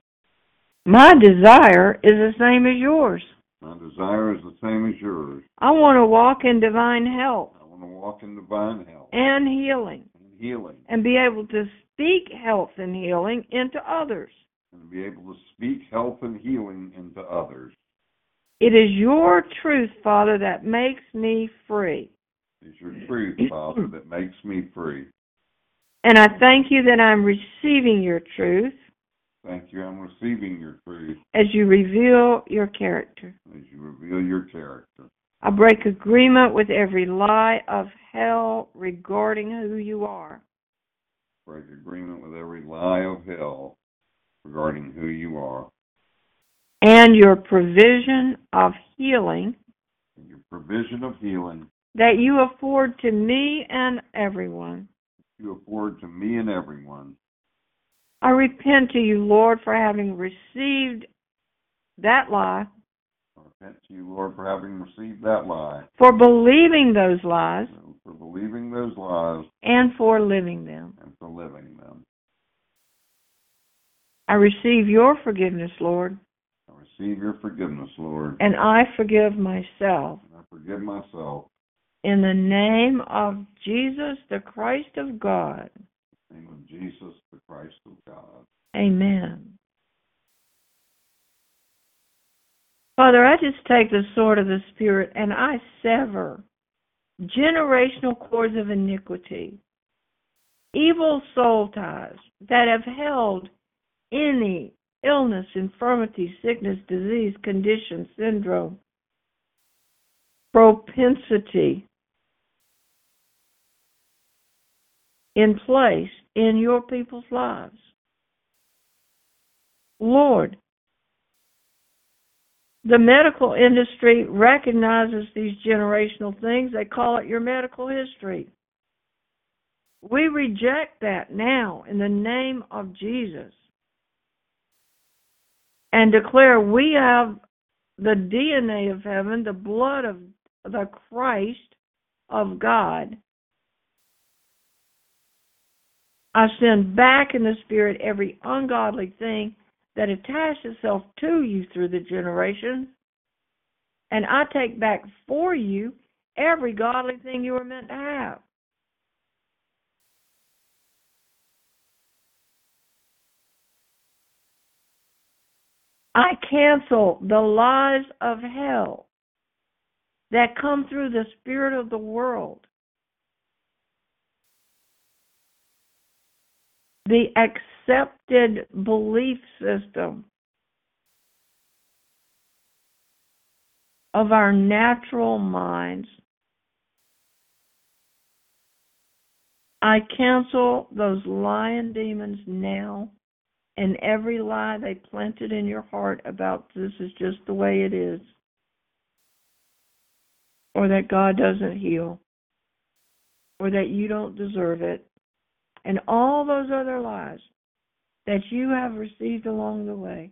My desire is the same as yours. My desire is the same as yours. I want to walk in divine health I want to walk in divine health and healing and healing and be able to speak health and healing into others. and be able to speak health and healing into others. It is your truth, Father, that makes me free. It is your truth, Father, that makes me free. And I thank you that I'm receiving your truth Thank you, I'm receiving your truth as you reveal your character. as you reveal your character. I break agreement with every lie of hell regarding who you are. Break agreement with every lie of hell regarding who you are. And your provision of healing And your provision of healing that you afford to me and everyone. you afford to me and everyone. I repent to you, Lord, for having received that lie, I repent to you, Lord, for having received that lie, for believing those lies, for believing those lies, and for living them. and for living them. I receive your forgiveness, Lord, I receive your forgiveness, Lord, and I forgive myself. and I forgive myself. In the name of Jesus, the Christ of God. In the name of Jesus, the Christ of God. Amen. Father, I just take the sword of the Spirit and I sever generational cords of iniquity, evil soul ties that have held any illness, infirmity, sickness, disease, condition, syndrome, propensity in place in your people's lives. Lord, the medical industry recognizes these generational things. They call it your medical history. We reject that now in the name of Jesus and declare we have the D N A of heaven, the blood of the Christ of God. I send back in the Spirit every ungodly thing that attached itself to you through the generations, and I take back for you every godly thing you were meant to have. I cancel the lies of hell that come through the spirit of the world, the accepted belief system of our natural minds. I cancel those lying demons now and every lie they planted in your heart about this is just the way it is, or that God doesn't heal, or that you don't deserve it, and all those other lies that you have received along the way.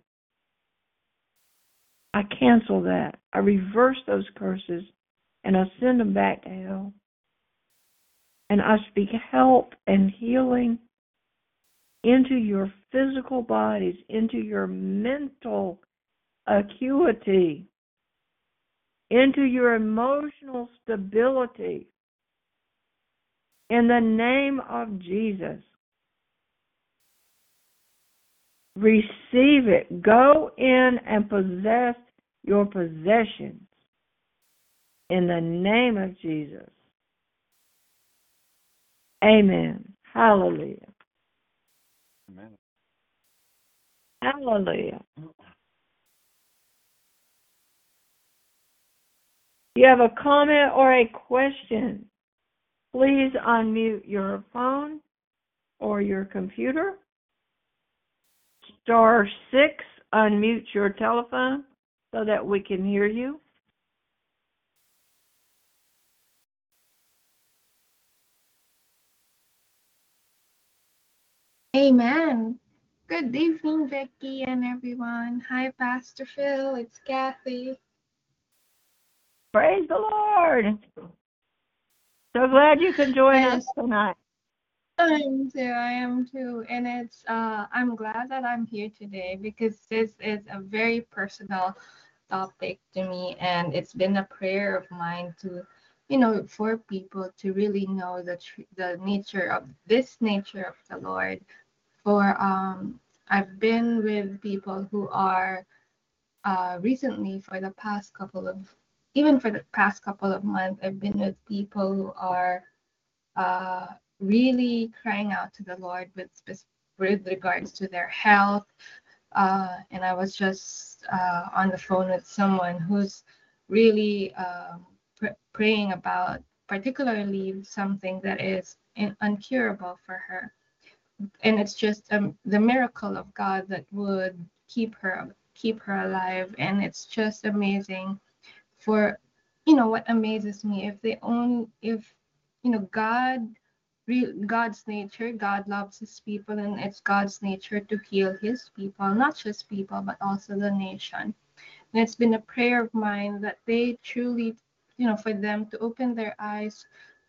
I cancel that. I reverse those curses, and I send them back to hell. And I speak help and healing into your physical bodies, into your mental acuity, into your emotional stability. In the name of Jesus, receive it. Go in and possess your possessions. In the name of Jesus. Amen. Hallelujah. Amen. Hallelujah. If you have a comment or a question, please unmute your phone or your computer. Star six, unmute your telephone so that we can hear you. Amen. Good evening, Becky and everyone. Hi, Pastor Phil. It's Kathy. Praise the Lord. So glad you can join I us tonight. I am too. I am too. And it's uh I'm glad that I'm here today because this is a very personal topic to me, and it's been a prayer of mine to, you know, for people to really know the tr- the nature of this nature of the Lord. For um I've been with people who are uh recently for the past couple of even for the past couple of months, I've been with people who are uh really crying out to the Lord with spec- with regards to their health. Uh, and I was just uh, on the phone with someone who's really um, pr- praying about, particularly something that is in- uncurable for her. And it's just um, the miracle of God that would keep her keep her alive. And it's just amazing. For, you know, what amazes me, if they own if you know God, real God's nature, God loves his people, and it's God's nature to heal his people, not just people but also the nation. And it's been a prayer of mine that they truly, you know, for them to open their eyes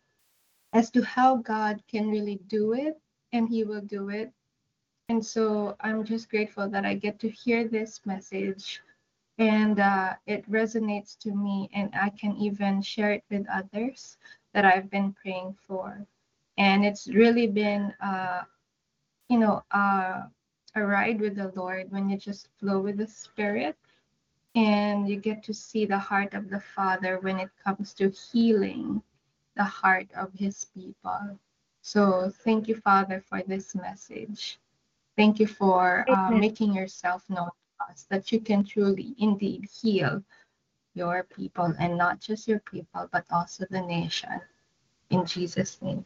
as to how God can really do it, and he will do it. And so I'm just grateful that I get to hear this message, and uh, it resonates to me, and I can even share it with others that I've been praying for. And it's really been uh, you know uh, a ride with the Lord when you just flow with the Spirit, and you get to see the heart of the Father when it comes to healing the heart of his people. So thank you, Father, for this message. Thank you for uh, Amen. making yourself known to us, that you can truly indeed heal your people, and not just your people, but also the nation. In Jesus' name.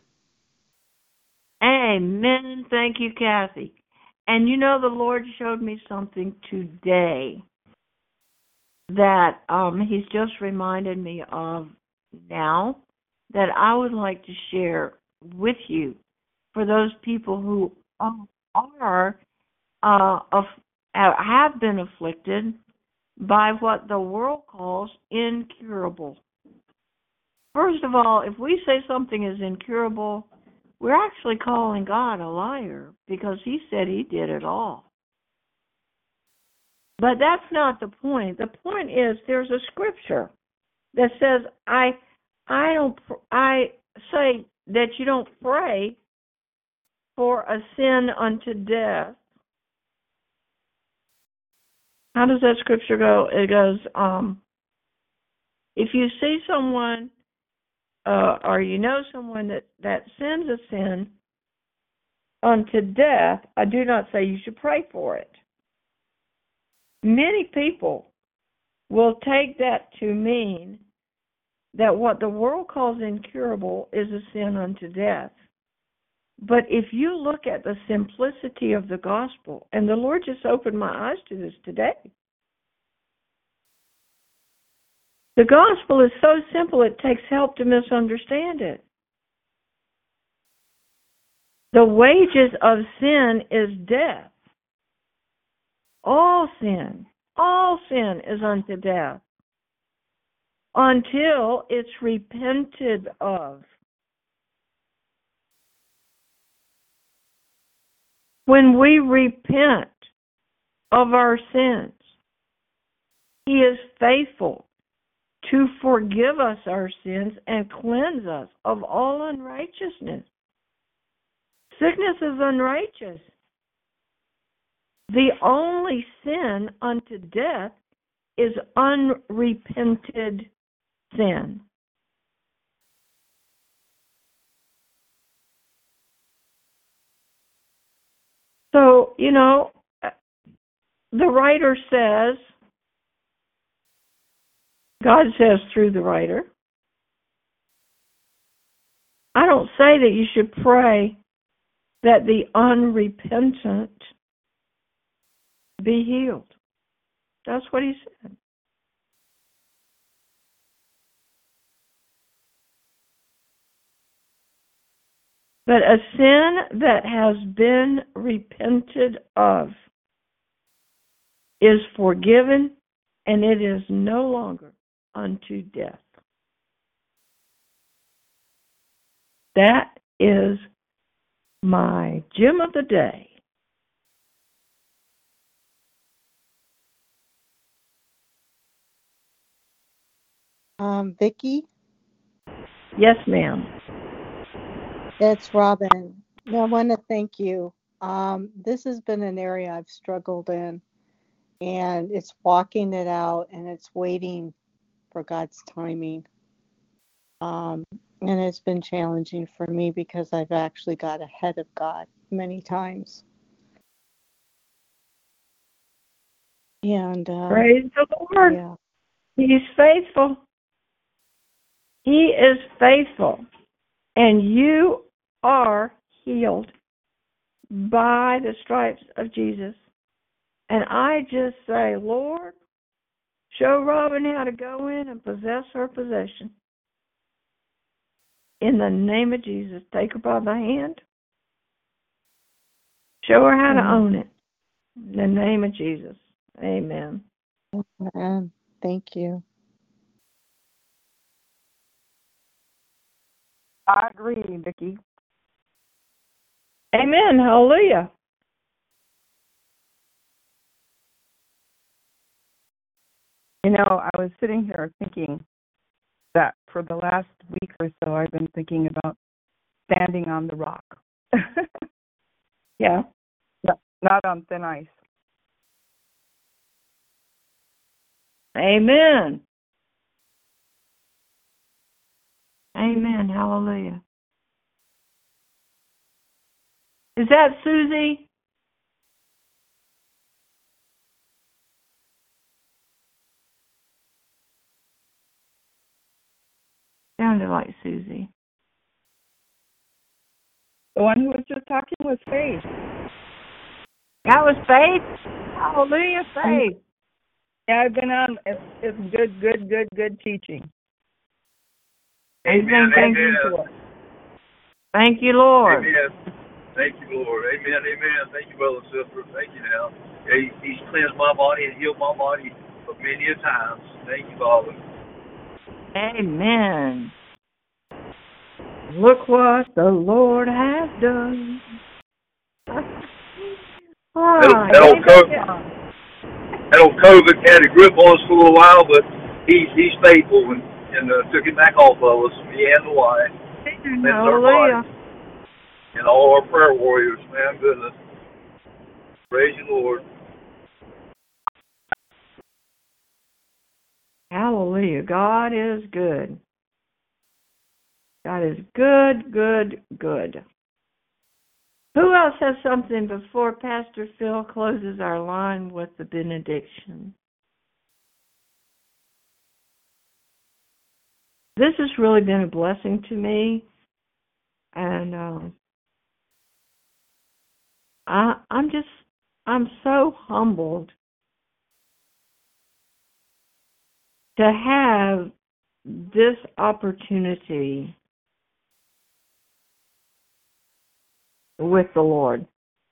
Amen. Thank you, Kathy. And you know, the Lord showed me something today that um, he's just reminded me of now that I would like to share with you for those people who are uh, aff- have been afflicted by what the world calls incurable. First of all, if we say something is incurable, we're actually calling God a liar because he said he did it all. But that's not the point. The point is there's a scripture that says I I don't I say that you don't pray for a sin unto death. How does that scripture go? It goes, um, if you see someone uh, or you know someone that, that sins a sin unto death, I do not say you should pray for it. Many people will take that to mean that what the world calls incurable is a sin unto death. But if you look at the simplicity of the gospel, and the Lord just opened my eyes to this today. The gospel is so simple, it takes help to misunderstand it. The wages of sin is death. All sin, all sin is unto death until it's repented of. When we repent of our sins, He is faithful to forgive us our sins and cleanse us of all unrighteousness. Sickness is unrighteous. The only sin unto death is unrepented sin. So, you know, the writer says, God says through the writer, I don't say that you should pray that the unrepentant be healed. That's what he said. But a sin that has been repented of is forgiven, and it is no longer unto death. That is my gem of the day. Um, Vicki, Yes, ma'am. it's Robin. I want to thank you. Um, this has been an area I've struggled in, and it's walking it out, and it's waiting for God's timing. Um, and it's been challenging for me because I've actually got ahead of God many times. And uh, Praise the Lord. yeah, He's faithful. He is faithful. And you are healed by the stripes of Jesus. And I just say, Lord, show Robin how to go in and possess her possession. In the name of Jesus, take her by the hand. Show her how to Mhm. own it. In the name of Jesus. Amen. Amen. Thank you. I agree, Vicki. Amen. Hallelujah. You know, I was sitting here thinking that for the last week or so, I've been thinking about standing on the rock. Yeah. Not, not on thin ice. Amen. Amen. Hallelujah. Is that Susie? Sounded like Susie. The one who was just talking was Faith. That was Faith. Hallelujah, Faith. Yeah, I've been on. It's, it's good, good, good, good teaching. Amen. Thank Amen. you. Thank you, Lord. Amen. Thank you, Lord. Amen. Amen. Thank you, brother and sister. Thank you now. Yeah, he, he's cleansed my body and healed my body for many a times. Thank you, Father. Amen. Look what the Lord has done. Ah, That, that old COVID, that old COVID had a grip on us for a little while, but he's he's faithful and, and uh, took it back off of us. Me and the wife. Hallelujah. And all our prayer warriors, man, goodness. Praise you, Lord. Hallelujah. God is good. God is good, good, good. Who else has something before Pastor Phil closes our line with the benediction? This has really been a blessing to me. And um, I, I'm just, I'm so humbled to have this opportunity with the Lord.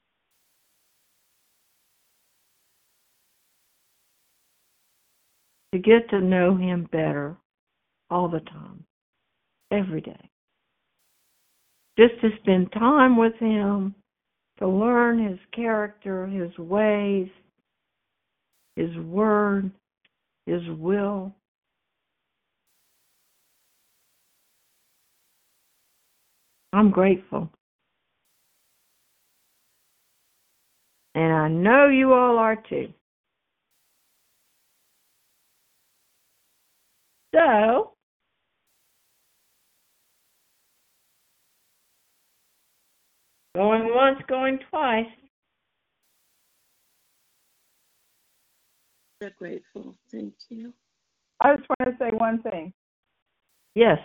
To get to know Him better all the time, every day. Just to spend time with Him, to learn His character, His ways, His word, His will. I'm grateful. And I know you all are too. So, going once, going twice. So grateful. Thank you. I just want to say one thing. Yes.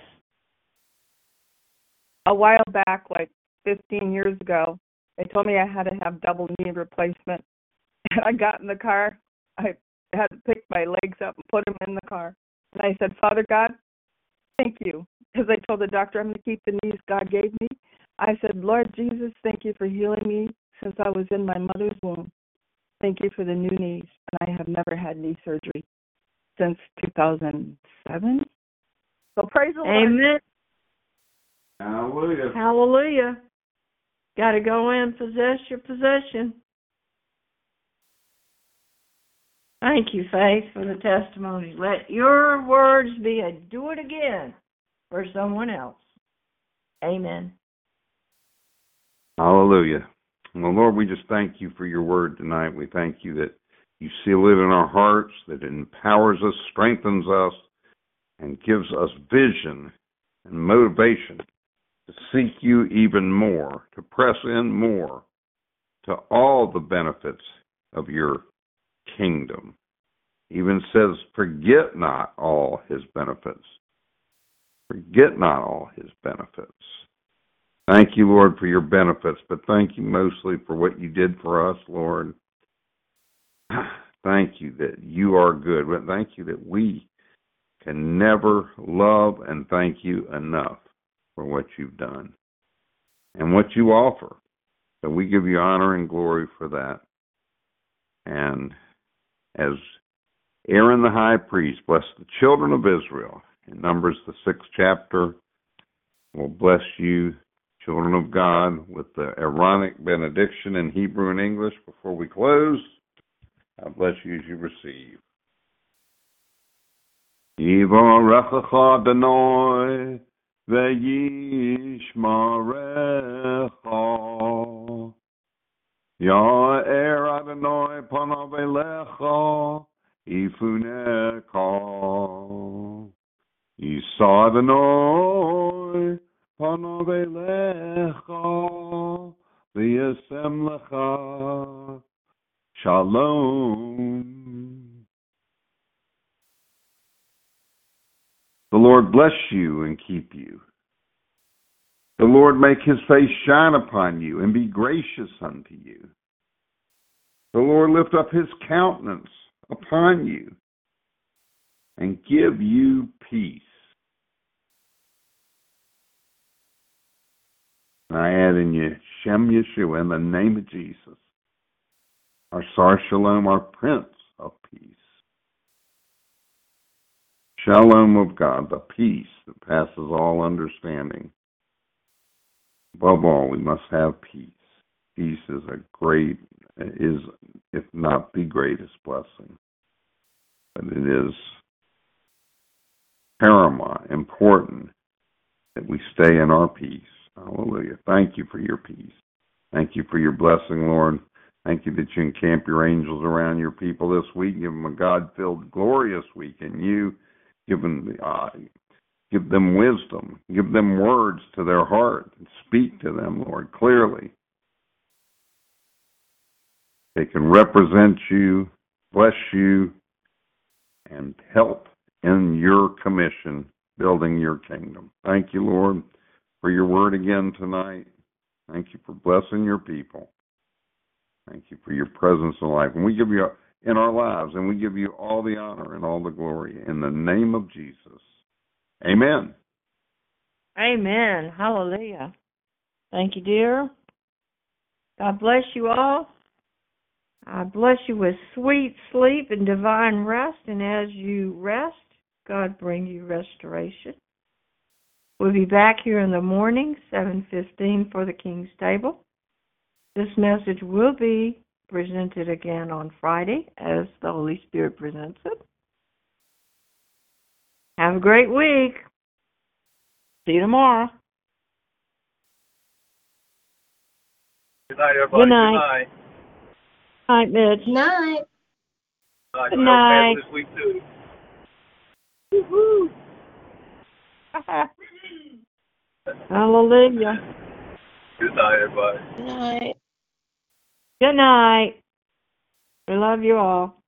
A while back, like fifteen years ago, they told me I had to have double knee replacement. And I got in the car. I had to pick my legs up and put them in the car. And I said, Father God, thank you. Because I told the doctor I'm going to keep the knees God gave me. I said, Lord Jesus, thank you for healing me since I was in my mother's womb. Thank you for the new knees. And I have never had knee surgery since two thousand seven. So praise the Lord. Amen. Hallelujah. Hallelujah. Got to go in, possess your possession. Thank you, Faith, for the testimony. Let your words be a do it again for someone else. Amen. Hallelujah. Well, Lord, we just thank you for your word tonight. We thank you that you seal it in our hearts, that it empowers us, strengthens us, and gives us vision and motivation to seek you even more, to press in more to all the benefits of your kingdom. Even says, forget not all his benefits. Forget not all his benefits. Thank you, Lord, for your benefits, but thank you mostly for what you did for us, Lord. Thank you that you are good, but thank you that we can never love and thank you enough for what you've done and what you offer. So we give you honor and glory for that. And as Aaron the high priest blessed the children of Israel in Numbers the sixth chapter, will bless you, children of God, with the Aaronic benediction in Hebrew and English before we close. I bless you as you receive. Yivarechecha Adonai v'yishmarecha. Ya'er Adonai panav elecha ifunecha. Yisa Adonai panav elecha v'yasem lecha. Shalom. The Lord bless you and keep you. The Lord make his face shine upon you and be gracious unto you. The Lord lift up his countenance upon you and give you peace. And I add in you, Shem Yeshua, in the name of Jesus, our Sar Shalom, our Prince of Peace. Shalom of God, the peace that passes all understanding. Above all, we must have peace. Peace is a great, is if not the greatest blessing. But it is paramount, important that we stay in our peace. Hallelujah. Thank you for your peace. Thank you for your blessing, Lord. Thank you that you encamp your angels around your people this week. Give them a God-filled, glorious week in you. Give them, uh, give them wisdom. Give them words to their heart. And speak to them, Lord, clearly. They can represent you, bless you, and help in your commission, building your kingdom. Thank you, Lord, for your word again tonight. Thank you for blessing your people. Thank you for your presence in life. And we give you in our lives, and we give you all the honor and all the glory in the name of Jesus. Amen. Amen. Hallelujah. Thank you, dear. God bless you all. I bless you with sweet sleep and divine rest. And as you rest, God bring you restoration. We'll be back here in the morning, seven fifteen, for the King's Table. This message will be presented again on Friday as the Holy Spirit presents it. Have a great week. See you tomorrow. Good night, everybody. Good night. Good night. Night, Mitch. Night. Night. Good night. This week too. Woo-hoo. Hallelujah. Good night, everybody. Good night. Good night. We love you all.